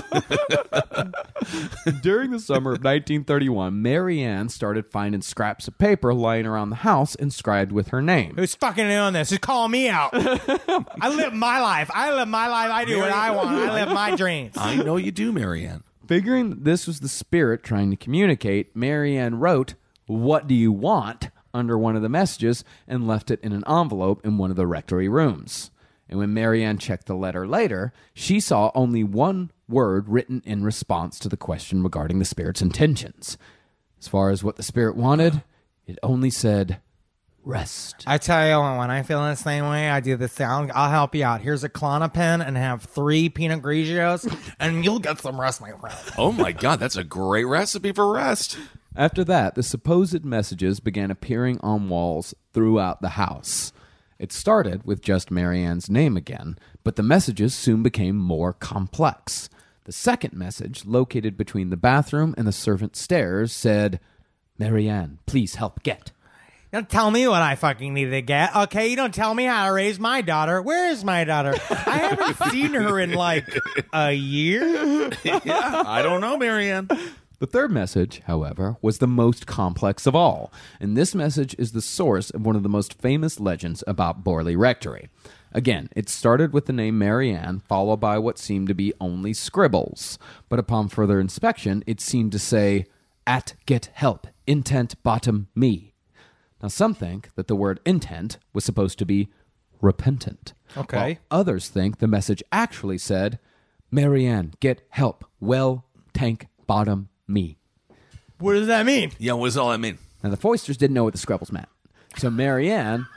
During the summer of 1931, Marianne started finding scraps of paper lying around the house inscribed with her name. Who's fucking doing this? Who's calling me out? I live my life. I do what I want. I live my dreams. I know you do, Marianne. Figuring that this was the spirit trying to communicate, Marianne wrote, "What do you want?" under one of the messages and left it in an envelope in one of the rectory rooms. And when Marianne checked the letter later, she saw only one word written in response to the question regarding the spirit's intentions. As far as what the spirit wanted, it only said, rest. I tell you what, when I feel the same way, I do this thing. I'll help you out. Here's a Klonopin and have 3 Pinot Grigios, and you'll get some rest, my friend. Oh my God, that's a great recipe for rest. After that, the supposed messages began appearing on walls throughout the house. It started with just Marianne's name again, but the messages soon became more complex. The second message, located between the bathroom and the servant's stairs, said, "Marianne, please help get." Don't tell me what I fucking need to get, okay? You don't tell me how to raise my daughter. Where is my daughter? I haven't seen her in like a year. Yeah, I don't know, Marianne. The third message, however, was the most complex of all, and this message is the source of one of the most famous legends about Borley Rectory. Again, it started with the name Marianne, followed by what seemed to be only scribbles, but upon further inspection, it seemed to say, "At get help, intent bottom me." Now, some think that the word intent was supposed to be repentant. Okay. While others think the message actually said, "Marianne, get help, well, tank bottom me." What does that mean? Yeah, what does all that mean? Now, the Foisters didn't know what the scribbles meant. So Marianne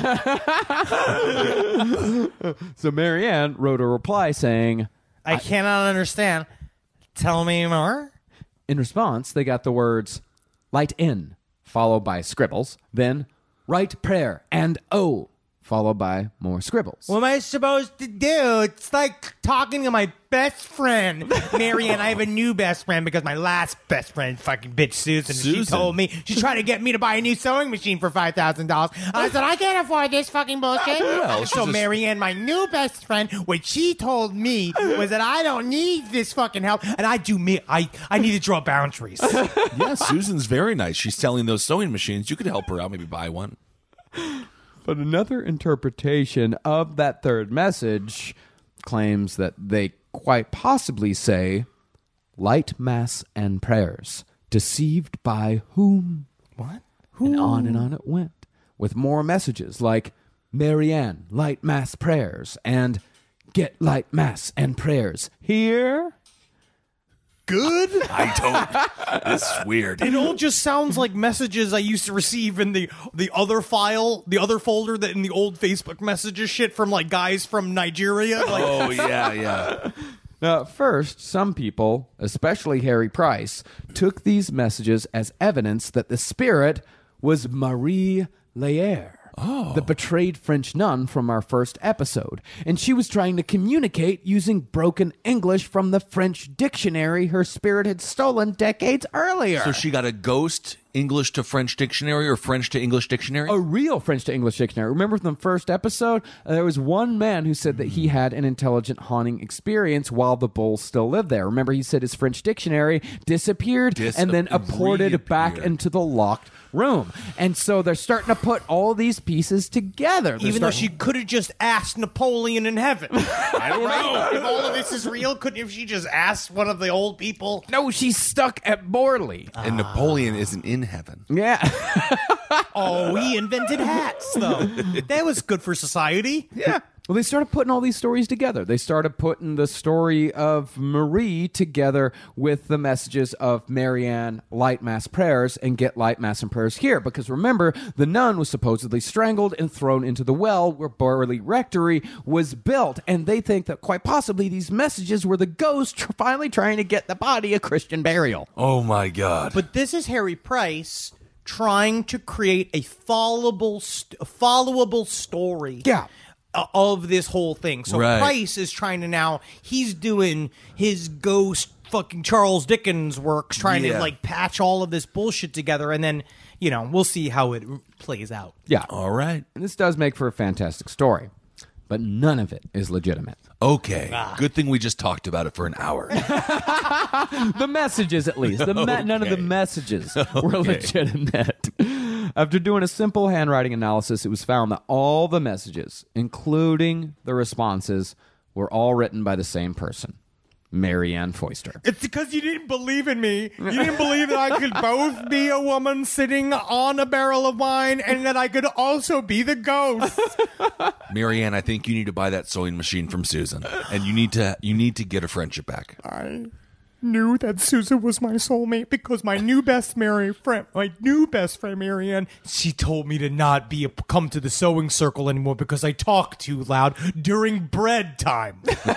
wrote a reply saying, I cannot understand. Tell me more. in response, they got the words, "light in," followed by scribbles, then "write prayer," and "oh," followed by more scribbles. What am I supposed to do? It's like talking to my best friend. Marianne, I have a new best friend because my last best friend, fucking bitch Susan, she told me, she tried to get me to buy a new sewing machine for $5,000. I said, I can't afford this fucking bullshit. Well, So Marianne, my new best friend, what she told me was that I don't need this fucking help, and I need to draw boundaries. Yeah, Susan's very nice. She's selling those sewing machines. You could help her out, maybe buy one. But another interpretation of that third message claims that they quite possibly say, "light mass and prayers, deceived by whom?" What? And on it went, with more messages like, "Marianne, light mass prayers," and "get light mass and prayers here." Good? I don't. This is weird. It all just sounds like messages I used to receive in the other file, the other folder that in the old Facebook messages shit from like guys from Nigeria. Like, Oh, yeah. Now, at first, some people, especially Harry Price, took these messages as evidence that the spirit was Marie Layer, the betrayed French nun from our first episode. And she was trying to communicate using broken English from the French dictionary her spirit had stolen decades earlier. So she got a ghost English to French dictionary or French to English dictionary? A real French to English dictionary. Remember from the first episode, there was one man who said that he had an intelligent haunting experience while the bull still lived there. Remember, he said his French dictionary disappeared and then ported back into the locked room. And so they're starting to put all these pieces together. even though she could have just asked Napoleon in heaven. I don't know. If all of this is real, couldn't if she just asked one of the old people? No, she's stuck at Borley. And Napoleon isn't in heaven. Yeah. Oh, he invented hats, though. That was good for society. Yeah. Well, they started putting all these stories together. They started putting the story of Marie together with the messages of Marianne, light mass prayers, and get light mass and prayers here. Because remember, the nun was supposedly strangled and thrown into the well where Borley Rectory was built. And they think that quite possibly these messages were the ghost finally trying to get the body a Christian burial. Oh, my God. But this is Harry Price trying to create a followable story. Yeah. Of this whole thing. So Right. Price is trying to now, he's doing his ghost fucking Charles Dickens works, trying to like patch all of this bullshit together, and then, we'll see how it plays out. Yeah. All right. And this does make for a fantastic story. But none of it is legitimate. Okay. Good thing we just talked about it for an hour. The messages, at least. None of the messages were legitimate. After doing a simple handwriting analysis, it was found that all the messages, including the responses, were all written by the same person, Marianne Foister. It's because you didn't believe in me. You didn't believe that I could both be a woman sitting on a barrel of wine and that I could also be the ghost. Marianne, I think you need to buy that sewing machine from Susan, and you need to get a friendship back. I knew that Susan was my soulmate because my new best friend Marianne, she told me to not come to the sewing circle anymore because I talk too loud during bread time.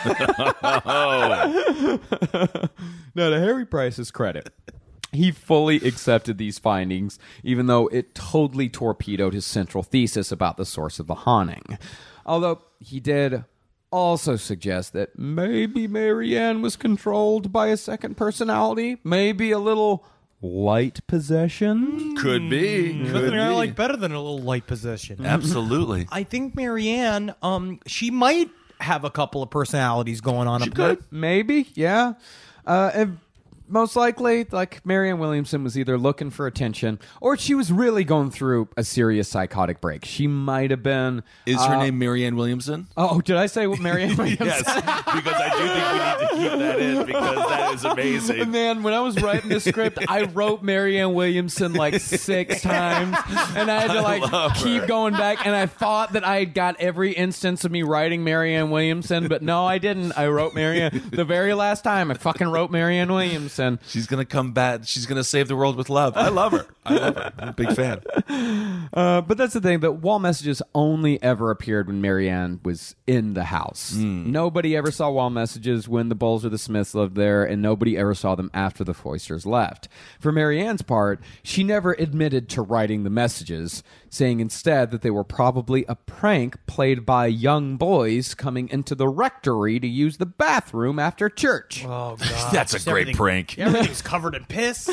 Now, to Harry Price's credit, he fully accepted these findings, even though it totally torpedoed his central thesis about the source of the haunting. Although he did also suggest that maybe Marianne was controlled by a second personality, maybe a little light possession. Could be. Nothing I like better than a little light possession. Absolutely. I think Marianne, she might have a couple of personalities going on up there. Maybe, yeah. And most likely, like, Marianne Williamson was either looking for attention or she was really going through a serious psychotic break. She might have been... Is her name Marianne Williamson? Oh, did I say Marianne Williamson? Yes, because I do think we need to keep that in because that is amazing. Man, when I was writing this script, I wrote Marianne Williamson like 6 times, and I had to keep going back, and I thought that I had got every instance of me writing Marianne Williamson, but no, I didn't. I wrote Marianne. The very last time, I fucking wrote Marianne Williamson. She's going to come back. She's going to save the world with love. I love her. I'm a big fan. But that's the thing. The wall messages only ever appeared when Marianne was in the house. Nobody ever saw wall messages when the Bowles or the Smiths lived there, and nobody ever saw them after the Foisters left. For Marianne's part, she never admitted to writing the messages, saying instead that they were probably a prank played by young boys coming into the rectory to use the bathroom after church. Oh, God. That's a great prank. Everything's covered in piss.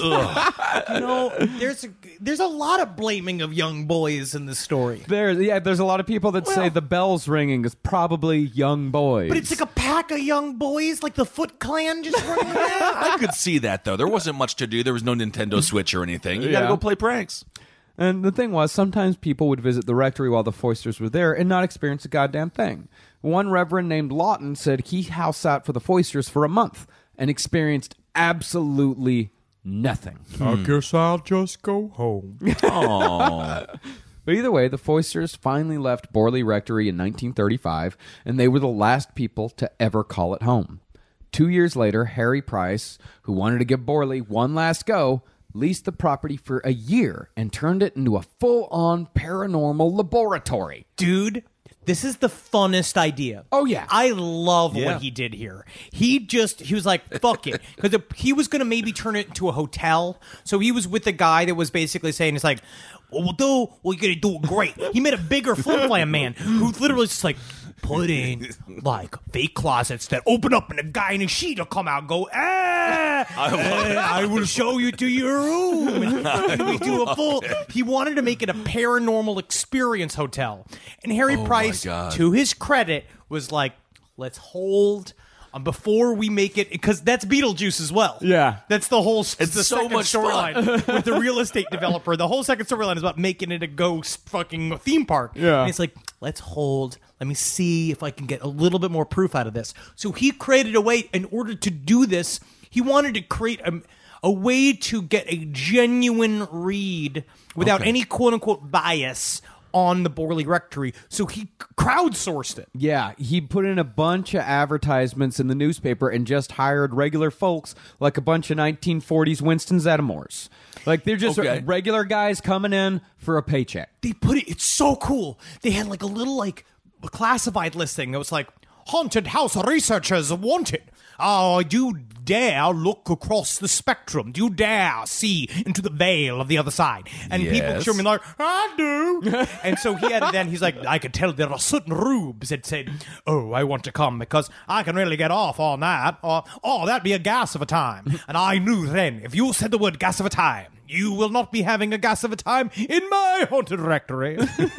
There's a lot of blaming of young boys in this story. There's a lot of people that say the bells ringing is probably young boys. But it's like a pack of young boys, like the Foot Clan just running around. I could see that, though. There wasn't much to do. There was no Nintendo Switch or anything. You got to go play pranks. And the thing was, sometimes people would visit the rectory while the Foisters were there and not experience a goddamn thing. One reverend named Lawton said he house sat for the Foisters for a month and experienced absolutely nothing. I guess I'll just go home. But either way, the Foisters finally left Borley Rectory in 1935, and they were the last people to ever call it home. 2 years later, Harry Price, who wanted to give Borley one last go, leased the property for a year and turned it into a full-on paranormal laboratory. Dude, this is the funnest idea. Oh, yeah. I love what he did here. He was like, fuck it. Because he was going to maybe turn it into a hotel. So he was with the guy that was basically saying, it's like, well, you're going to do it great. He made a bigger Flim Flam man who literally just like, put in like fake closets that open up and a guy in a sheet will come out and go, I will show you to your room. And we do a full. He wanted to make it a paranormal experience hotel. And Harry Price, to his credit, was like, let's hold before we make it, because that's Beetlejuice as well. Yeah. That's the whole It's so second much fun. storyline with the real estate developer. The whole second storyline is about making it a ghost fucking theme park. Yeah. And it's like, let's hold. Let me see if I can get a little bit more proof out of this. So he created a way, in order to do this, he wanted to create a way to get a genuine read without any quote-unquote bias on the Borley Rectory, so he crowdsourced it. Yeah, he put in a bunch of advertisements in the newspaper and just hired regular folks like a bunch of 1940s Winston Zeddemores. Like, they're just Okay. regular guys coming in for a paycheck. They put it, it's so cool. They had like a little like classified listing. It was like, haunted house researchers wanted. Oh, do you dare look across the spectrum? Do you dare see into the veil of the other side? And people Yes. show me like, I do. And so he added then, he's like, I could tell there are certain rubes that said, oh, I want to come because I can really get off on that. Or, oh, that'd be a gas of a time. And I knew then, if you said the word gas of a time, you will not be having a gas of a time in my haunted rectory.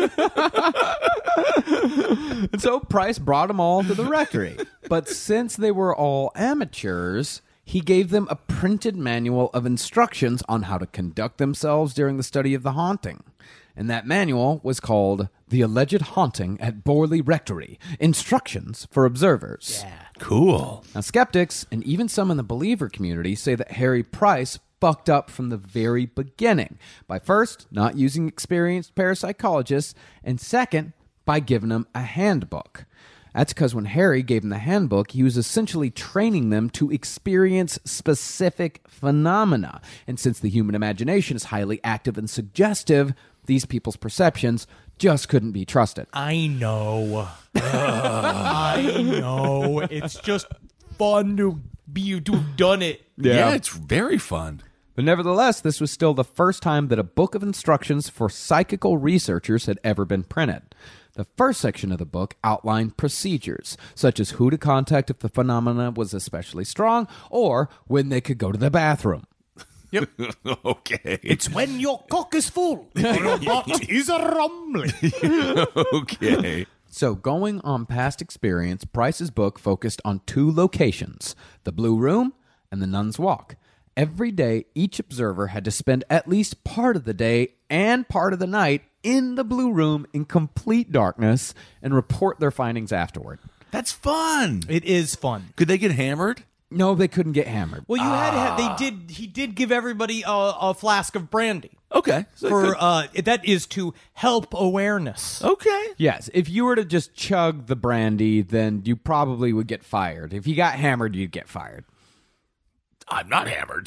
And so Price brought them all to the rectory. But since they were all amateurs, he gave them a printed manual of instructions on how to conduct themselves during the study of the haunting. And that manual was called The Alleged Haunting at Borley Rectory, Instructions for Observers. Cool. Now, skeptics and even some in the believer community say that Harry Price fucked up from the very beginning by first, not using experienced parapsychologists, and second, by giving them a handbook. That's because when Harry gave them the handbook, he was essentially training them to experience specific phenomena. And since the human imagination is highly active and suggestive, these people's perceptions just couldn't be trusted. I know. I know. It's just fun to have done it. Yeah, it's very fun. But nevertheless, this was still the first time that a book of instructions for psychical researchers had ever been printed. The first section of the book outlined procedures, such as who to contact if the phenomena was especially strong, or when they could go to the bathroom. Okay. It's when your cock is full. Your butt is a rumbling. Okay. So, going on past experience, Price's book focused on two locations, the Blue Room and the Nun's Walk. Every day, each observer had to spend at least part of the day and part of the night in the Blue Room in complete darkness and report their findings afterward. That's fun. It is fun. Could they get hammered? No, they couldn't get hammered. Well, you had to have, he did give everybody a flask of brandy. Okay. So For that is to help awareness. okay. Yes, if you were to just chug the brandy, then you probably would get fired. If you got hammered, you'd get fired. I'm not hammered.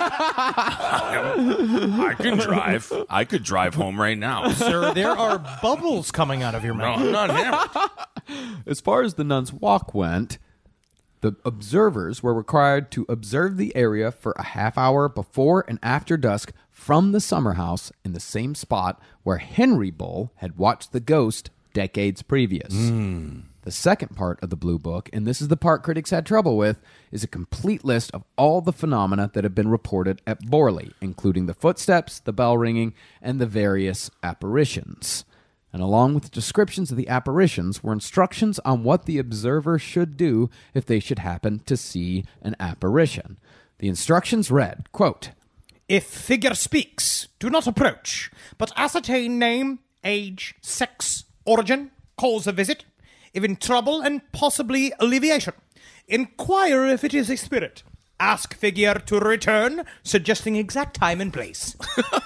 I can drive. I could drive home right now. Sir, there are bubbles coming out of your No, mouth. I'm not hammered. As far as the Nun's Walk went, the observers were required to observe the area for a half hour before and after dusk from the summer house in the same spot where Henry Bull had watched the ghost decades previous. The second part of the Blue Book, and this is the part critics had trouble with, is a complete list of all the phenomena that have been reported at Borley, including the footsteps, the bell ringing, and the various apparitions. And along with descriptions of the apparitions were instructions on what the observer should do if they should happen to see an apparition. The instructions read, quote, If figure speaks, do not approach, but ascertain name, age, sex, origin, cause of visit, if in trouble and possibly alleviation. Inquire if it is a spirit. Ask figure to return, suggesting exact time and place.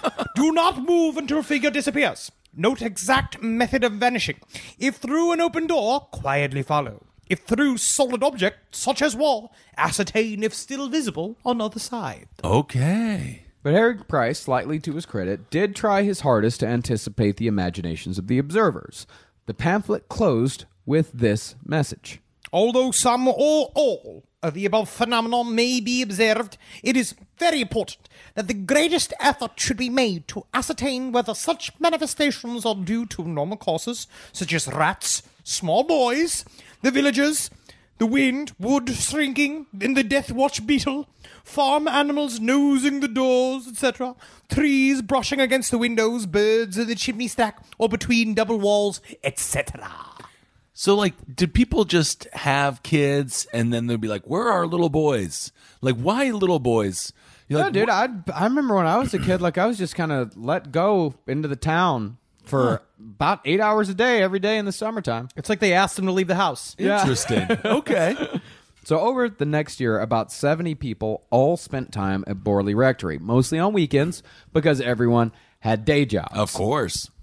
Do not move until figure disappears. Note exact method of vanishing. If through an open door, quietly follow. If through solid object, such as wall, ascertain if still visible on other side. Okay. But Harry Price, slightly to his credit, did try his hardest to anticipate the imaginations of the observers. The pamphlet closed with this message. Although some or all of the above phenomena may be observed, it is very important that the greatest effort should be made to ascertain whether such manifestations are due to normal causes, such as rats, small boys, the villagers, the wind, wood shrinking, and the death watch beetle, farm animals nosing the doors, etc., trees brushing against the windows, birds in the chimney stack, or between double walls, etc. So, like, did people just have kids and then they'd be like, where are little boys? Like, why little boys? You're No, like, dude, I remember when I was a kid, like, I was just kind of let go into the town for about 8 hours a day every day in the summertime. It's like they asked him to leave the house. Interesting. Okay. So over the next year, about 70 people all spent time at Borley Rectory, mostly on weekends because everyone had day jobs. Of course.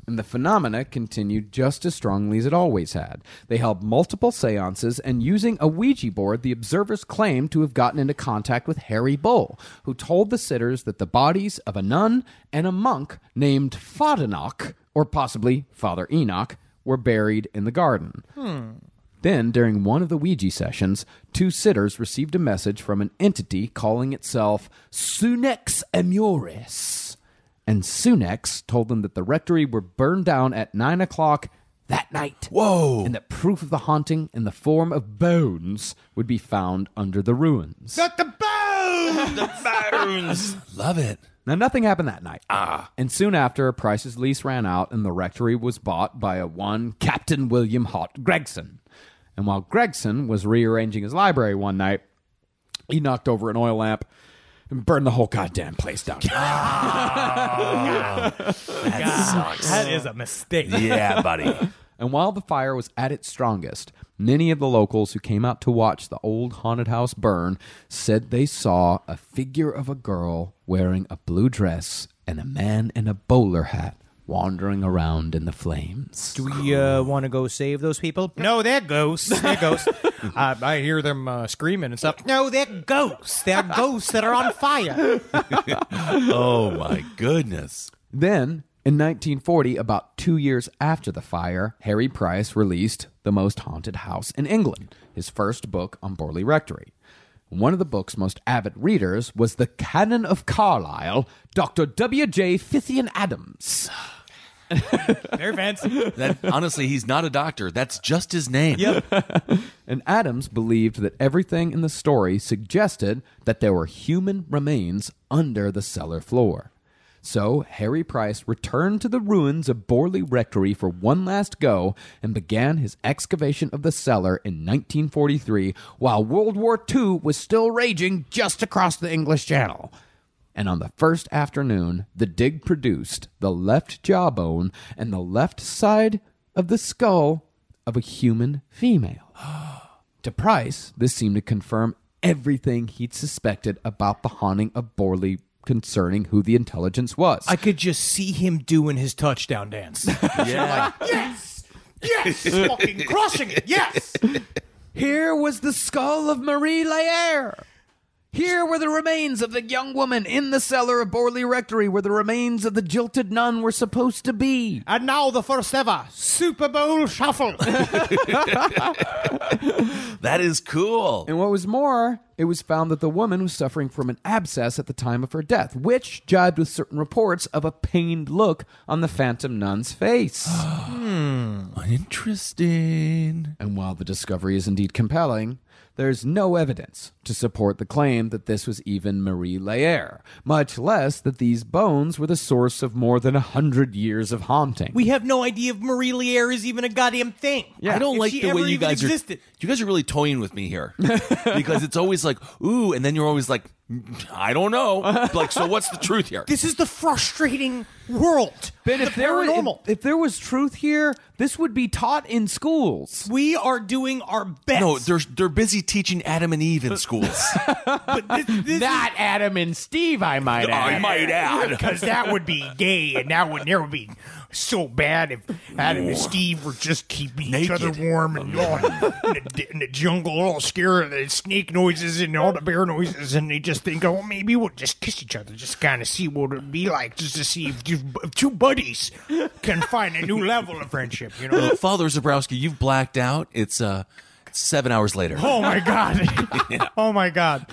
And the phenomena continued just as strongly as it always had. They held multiple seances, and using a Ouija board, the observers claimed to have gotten into contact with Harry Bull, who told the sitters that the bodies of a nun and a monk named Fadenoch, or possibly Father Enoch, were buried in the garden. Then, during one of the Ouija sessions, two sitters received a message from an entity calling itself Sunex Amuris. And Sunex told them that the rectory were burned down at 9 o'clock that night. Whoa. And that proof of the haunting in the form of bones would be found under the ruins. Not the bones! The bones. Love it. Now, nothing happened that night. And soon after, Price's lease ran out and the rectory was bought by a one Captain William Hott Gregson. And while Gregson was rearranging his library one night, he knocked over an oil lamp and burned the whole goddamn place down. That sucks. That is a mistake. Yeah, buddy. And while the fire was at its strongest, many of the locals who came out to watch the old haunted house burn said they saw a figure of a girl wearing a blue dress and a man in a bowler hat wandering around in the flames. Do we want to go save those people? No, they're ghosts. They're ghosts. I hear them screaming and stuff. No, they're ghosts. They're ghosts that are on fire. Oh, my goodness. Then, in 1940, about 2 years after the fire, Harry Price released The Most Haunted House in England, his first book on Borley Rectory. One of the book's most avid readers was the Canon of Carlisle, Dr. W.J. Fithian Adams. Very fancy. That, honestly, he's not a doctor. That's just his name. Yep. And Adams believed that everything in the story suggested that there were human remains under the cellar floor. So Harry Price returned to the ruins of Borley Rectory for one last go and began his excavation of the cellar in 1943 while World War II was still raging just across the English Channel. And on the first afternoon, the dig produced the left jawbone and the left side of the skull of a human female. To Price, this seemed to confirm everything he'd suspected about the haunting of Borley concerning who the intelligence was. I could just see him doing his touchdown dance. Yeah. Yes! Yes! Fucking crushing it! Yes! Here was the skull of Marie Layer. Here were the remains of the young woman in the cellar of Borley Rectory where the remains of the jilted nun were supposed to be. And now the first ever Super Bowl shuffle. That is cool. And what was more, it was found that the woman was suffering from an abscess at the time of her death, which jibed with certain reports of a pained look on the phantom nun's face. Interesting. And while the discovery is indeed compelling, there's no evidence to support the claim that this was even Marie Layer, much less that these bones were the source of more than 100 years of haunting. We have no idea if Marie Layer is even a goddamn thing. I don't If like she the ever way you even guys existed. you guys are really toying with me here. Because it's always like, ooh, and then you're always like, I don't know. Like, so what's the truth here? This is the frustrating world. Ben, the paranormal. if there was truth here, this would be taught in schools. We are doing our best. No, they're busy teaching Adam and Eve in schools. but this Not Adam and Steve, I might I add. might add. Because that would be gay, and that would be so bad if Adam and Steve were just keeping each other Naked. warm and in the jungle, all scared of the snake noises and all the bear noises, and they just think, oh, maybe we'll just kiss each other, just kind of see what it'd be like, just to see if two buddies can find a new level of friendship, you know? Father Zabrowski, you've blacked out. It's 7 hours later. Oh my God! Oh my God!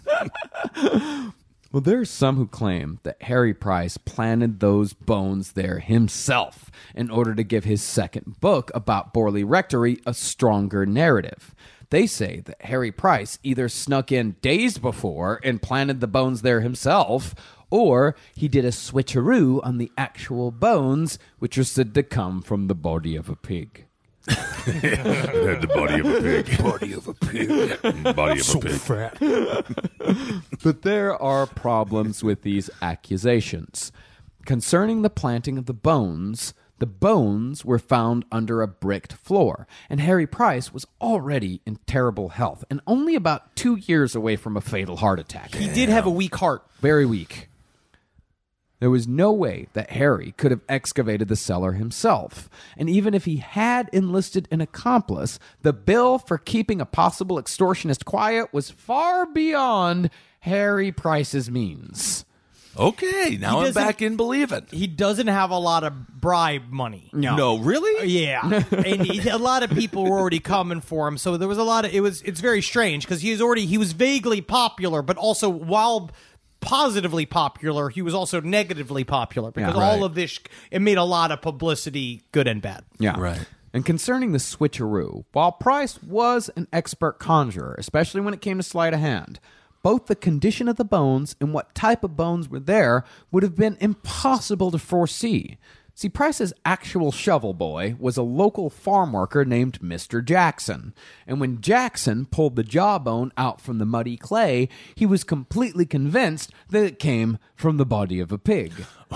Well, there are some who claim that Harry Price planted those bones there himself in order to give his second book about Borley Rectory a stronger narrative. They say that Harry Price either snuck in days before and planted the bones there himself, or he did a switcheroo on the actual bones, which are said to come from the body of a pig. The body of a pig. Body of a pig. Body of a pig. Fat. But there are problems with these accusations. Concerning the planting of the bones were found under a bricked floor, and Harry Price was already in terrible health and only about 2 years away from a fatal heart attack. He did have a weak heart. Very weak. There was no way that Harry could have excavated the cellar himself. And even if he had enlisted an accomplice, the bill for keeping a possible extortionist quiet was far beyond Harry Price's means. Okay, now I'm back in believing. He doesn't have a lot of bribe money. No, really? Yeah, and a lot of people were already coming for him, so there was a lot of it's very strange because he was vaguely popular, but also while positively popular, he was also negatively popular because all of this, it made a lot of publicity, good and bad. Yeah. Right. And concerning the switcheroo, while Price was an expert conjurer, especially when it came to sleight of hand, both the condition of the bones and what type of bones were there would have been impossible to foresee. See, Price's actual shovel boy was a local farm worker named Mr. Jackson. And when Jackson pulled the jawbone out from the muddy clay, he was completely convinced that it came from the body of a pig.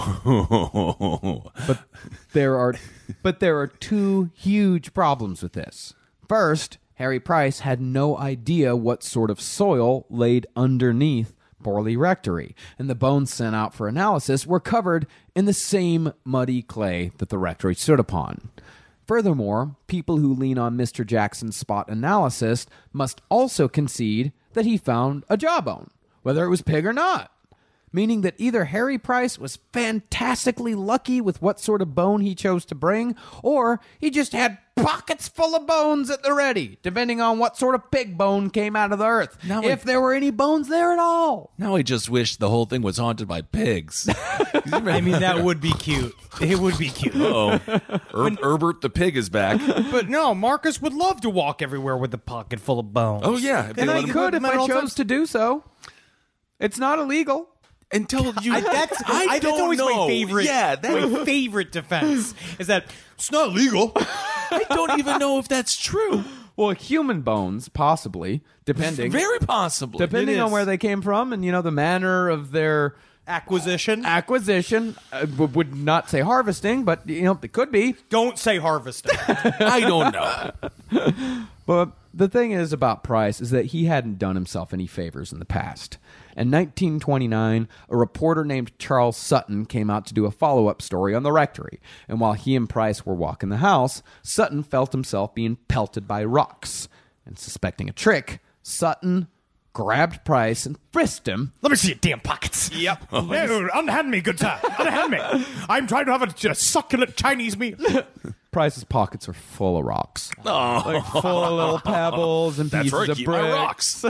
But there are two huge problems with this. First, Harry Price had no idea what sort of soil laid underneath Borley Rectory, and the bones sent out for analysis were covered in the same muddy clay that the rectory stood upon. Furthermore, people who lean on Mr. Jackson's spot analysis must also concede that he found a jawbone, whether it was pig or not, meaning that either Harry Price was fantastically lucky with what sort of bone he chose to bring, or he just had pockets full of bones at the ready, depending on what sort of pig bone came out of the earth, if there were any bones there at all. Now I just wish the whole thing was haunted by pigs. I mean, that would be cute. It would be cute. Oh, Herbert the pig is back. But no, Marcus would love to walk everywhere with a pocket full of bones. Oh, yeah. If they And let I him- Could if I chose to do so. It's not illegal. Until you... That's don't always know. my favorite. Yeah, my favorite defense is that it's not legal. I don't even know if that's true. Well, human bones, possibly, depending. Very possibly. Depending It on is. where they came from and, the manner of their Acquisition. acquisition. Would not say harvesting, but, it could be. Don't say harvesting. I don't know. But the thing is about Price is that he hadn't done himself any favors in the past. In 1929, a reporter named Charles Sutton came out to do a follow-up story on the rectory. And while he and Price were walking the house, Sutton felt himself being pelted by rocks. And suspecting a trick, Sutton grabbed Price and frisked him. Let me see your damn pockets. Yep. No, unhand me, good sir. Unhand me. I'm trying to have a succulent Chinese meal. Price's pockets are full of rocks. Like full of little pebbles and That's pieces where I of keep brick. my rocks.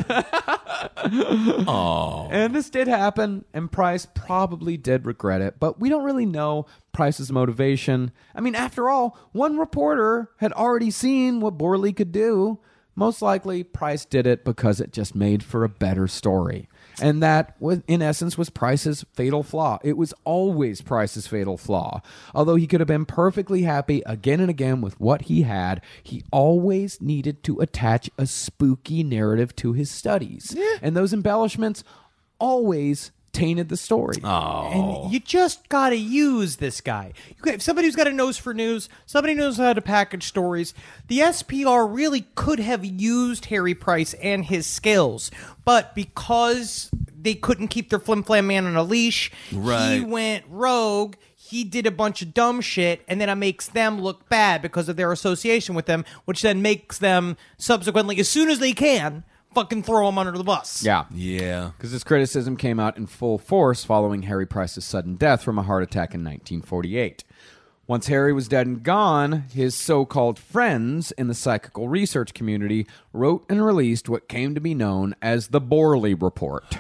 And this did happen, and Price probably did regret it, but we don't really know Price's motivation. I mean, after all, one reporter had already seen what Borley could do. Most likely, Price did it because it just made for a better story. And that, in essence, was Price's fatal flaw. It was always Price's fatal flaw. Although he could have been perfectly happy again and again with what he had, he always needed to attach a spooky narrative to his studies. Yeah. And those embellishments always tainted the story. And you just got to use this guy. Somebody who's got a nose for news, somebody who knows how to package stories. The SPR really could have used Harry Price and his skills, but because they couldn't keep their flim-flam man on a leash, Right. he went rogue. He did a bunch of dumb shit, and then it makes them look bad because of their association with them, which then makes them subsequently, as soon as they can, fucking throw him under the bus. Yeah. Yeah. Because this criticism came out in full force following Harry Price's sudden death from a heart attack in 1948. Once Harry was dead and gone, his so-called friends in the psychical research community wrote and released what came to be known as the Borley Report.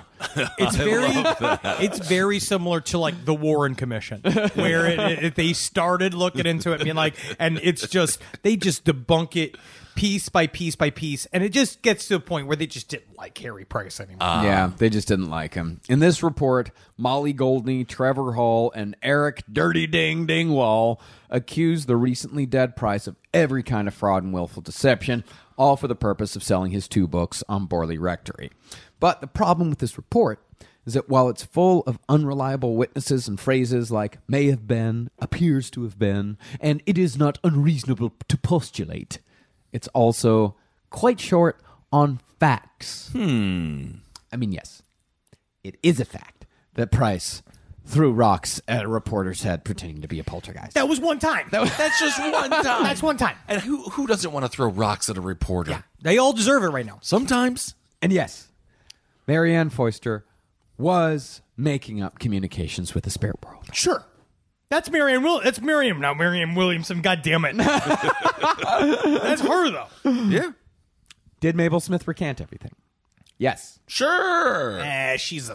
It's very similar to like the Warren Commission, where they started looking into it, being like, and it's just they just debunk it piece by piece by piece, and it just gets to a point where they just didn't like Harry Price anymore. Yeah, they just didn't like him. In this report, Molly Goldney, Trevor Hall, and Eric Dirty Ding Dingwall accused the recently dead Price of every kind of fraud and willful deception, all for the purpose of selling his 2 books on Borley Rectory. But the problem with this report is that while it's full of unreliable witnesses and phrases like may have been, appears to have been, and it is not unreasonable to postulate, it's also quite short on facts. I mean, yes, it is a fact that Price threw rocks at a reporter's head pretending to be a poltergeist. That was one time. That's just one time. That's one time. And who doesn't want to throw rocks at a reporter? They all deserve it right now. Sometimes. And yes, Marianne Foister was making up communications with the spirit world. Sure. That's Marianne That's Miriam, not Marianne Williamson. God damn it. That's her, though. Yeah. Did Mabel Smith recant everything? Yes. Sure. She's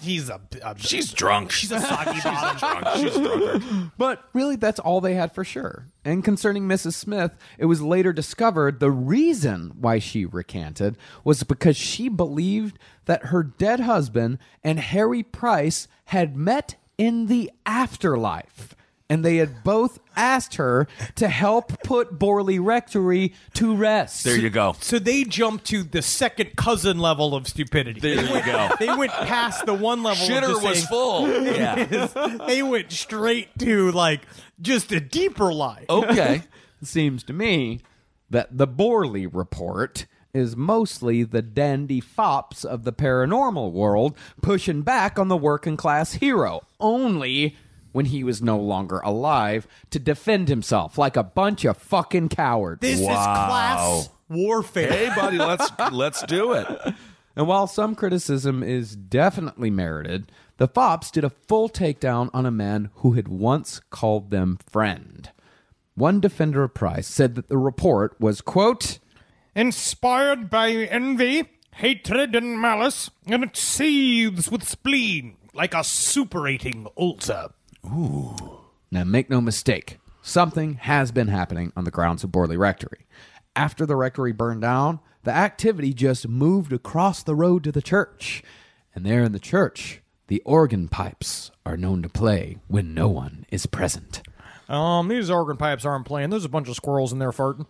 drunk. She's a soggy bottom. She's drunk. But really, that's all they had for sure. And concerning Mrs. Smith, it was later discovered the reason why she recanted was because she believed that her dead husband and Harry Price had met in the afterlife. And they had both asked her to help put Borley Rectory to rest. There you go. So they jumped to the second cousin level of stupidity. There you go. They went past the one level of Shitter just was saying- full. Yeah. They went straight to, like, just a deeper lie. Okay. It seems to me that the Borley report is mostly the dandy fops of the paranormal world pushing back on the working class hero, only when he was no longer alive to defend himself like a bunch of fucking cowards. This is class warfare. Hey, buddy, let's do it. And while some criticism is definitely merited, the fops did a full takedown on a man who had once called them friend. One defender of Price said that the report was, quote, Inspired by envy, hatred, and malice, and it seethes with spleen like a suppurating ulcer. Now, make no mistake, something has been happening on the grounds of Borley Rectory. After the rectory burned down, the activity just moved across the road to the church. And there in the church, the organ pipes are known to play when no one is present. These organ pipes aren't playing. There's a bunch of squirrels in there farting.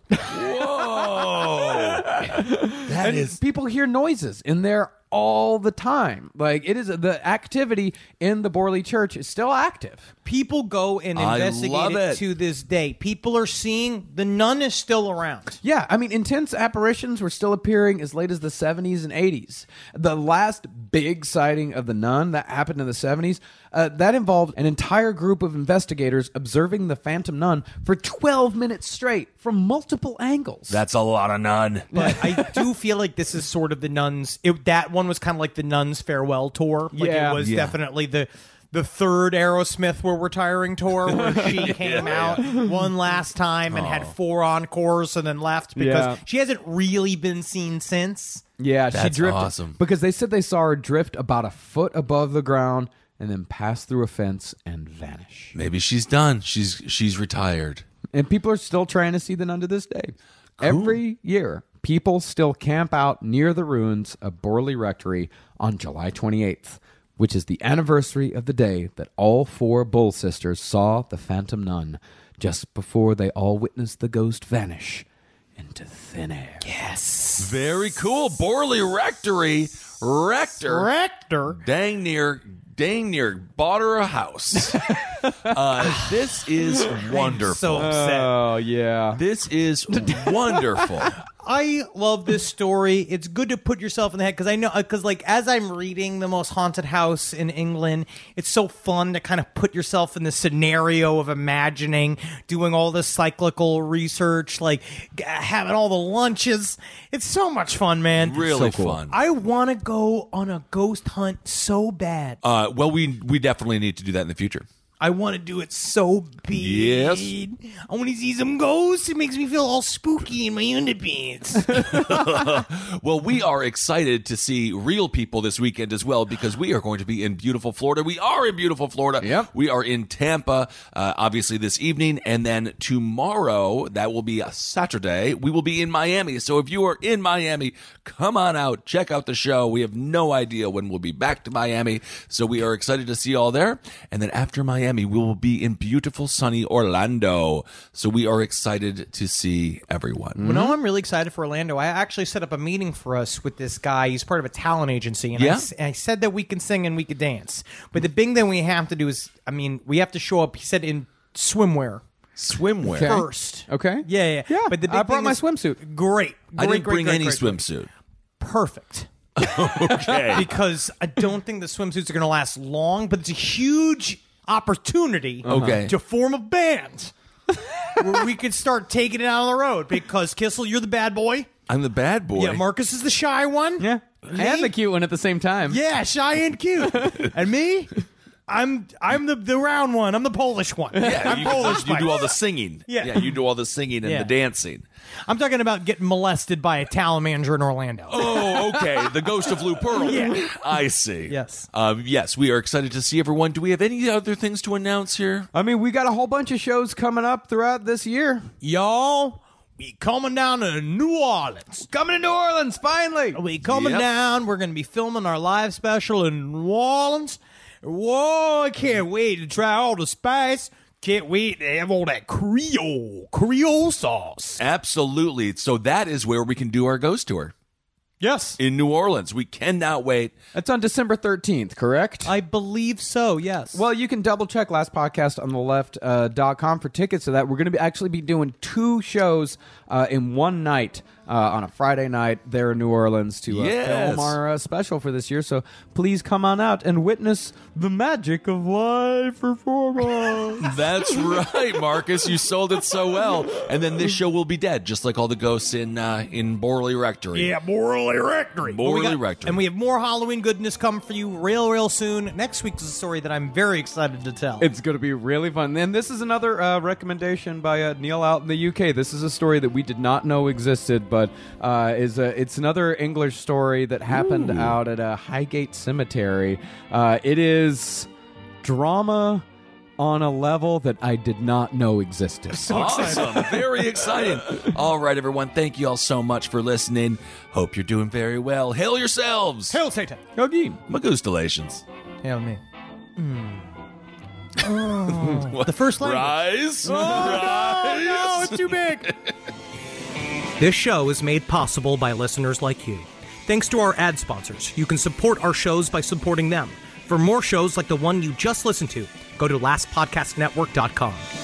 And people hear noises in there all the time. Like, it is the activity in the Borley Church is still active. People go and investigate love it. to this day. People are seeing the nun is still around. Yeah, I mean, intense apparitions were still appearing as late as the 70s and 80s. The last big sighting of the nun that happened in the 70s, that involved an entire group of investigators observing the phantom nun for 12 minutes straight from multiple angles. That's a lot of nun. But I do feel like this is sort of the nuns. That one was kind of like the nuns' farewell tour. Like Yeah. it was Yeah. definitely the third Aerosmith "We're Retiring" tour, where she came out one last time and had 4 encores and then left because Yeah. she hasn't really been seen since. Yeah, she That's drifted. awesome. Because they said they saw her drift about a foot above the ground and then pass through a fence and vanish. Maybe she's done. She's retired. And people are still trying to see the nun to this day. Every year, people still camp out near the ruins of Borley Rectory on July 28th, which is the anniversary of the day that all 4 Bull sisters saw the phantom nun just before they all witnessed the ghost vanish into thin air. Very cool. Borley Rectory. Rector. Dang near bought her a house. This is wonderful. So upset. Oh, yeah. This is wonderful. I love this story. It's good to put yourself in the head because I know like as I'm reading The Most Haunted House in England, it's so fun to kind of put yourself in the scenario of imagining doing all this cyclical research, like having all the lunches. It's so much fun, man. Really So cool. fun. I want to go on a ghost hunt so bad. Well, we definitely need to do that in the future. I want to do it so bad. Yes. I want to see some ghosts. It makes me feel all spooky in my underpants. Well, we are excited to see real people this weekend as well because we are going to be in beautiful Florida. We are in beautiful Florida. Yep. We are in Tampa, obviously this evening. And then tomorrow, that will be a Saturday, we will be in Miami. So if you are in Miami, come on out, check out the show. We have no idea when we'll be back to Miami. So we are excited to see you all there. And then after Miami, we will be in beautiful, sunny Orlando. So we are excited to see everyone. Well, no, I'm really excited for Orlando. I actually set up a meeting for us with this guy. He's part of a talent agency. And Yeah? I said that we can sing and we can dance. But the big thing we have to do is, we have to show up, he said, in swimwear. Swimwear. Okay. First. Okay. Yeah. Yeah, But the big I brought thing my is- swimsuit. Great. I didn't Great, bring great, any great, great. swimsuit. Perfect. Okay. Because I don't think the swimsuits are going to last long, but it's a huge opportunity Okay. to form a band where we could start taking it out on the road. Because, Kissel, you're the bad boy. I'm the bad boy. Yeah, Marcus is the shy one. Yeah. And the cute one at the same time. Yeah, shy and cute. And me, I'm the round one. I'm the Polish one. Yeah, I'm you, Polish. you do all the singing. Yeah. You do all the singing and Yeah. the dancing. I'm talking about getting molested by a Talamander in Orlando. Oh, okay. The ghost of Lou Pearl. Yeah. I see. Yes. Yes, we are excited to see everyone. Do we have any other things to announce here? I mean, we got a whole bunch of shows coming up throughout this year. Y'all, we coming down to New Orleans. Coming to New Orleans, finally. We coming Yep. down. We're going to be filming our live special in New Orleans. Whoa, I can't wait to try all the spice. Can't wait to have all that Creole sauce. Absolutely. So that is where we can do our ghost tour Yes. in New Orleans. We cannot wait. That's on December 13th, correct? I believe so, yes. Well, you can double check lastpodcastontheleft.com for tickets to that. We're going to actually be doing 2 shows in one night on a Friday night there in New Orleans to Yes. film our special for this year. So please come on out and witness the magic of live performance. That's right, Marcus. You sold it so well. And then this show will be dead, just like all the ghosts in Borley Rectory. yeah, Morley Rectory. Morley Rectory. And we have more Halloween goodness coming for you real soon. Next week's a story that I'm very excited to tell. It's going to be really fun. And this is another recommendation by Neil out in the UK. This is a story that we did not know existed, but it's another English story that happened out at Highgate Cemetery. It is drama on a level that I did not know existed. Awesome. Very exciting. All right, everyone. Thank you all so much for listening. Hope you're doing very well. Hail yourselves. Hail Satan. Yogi. Magustalations. Hail me. The first language. Rise. Oh, no, it's too big. This show is made possible by listeners like you. Thanks to our ad sponsors, you can support our shows by supporting them. For more shows like the one you just listened to, go to lastpodcastnetwork.com.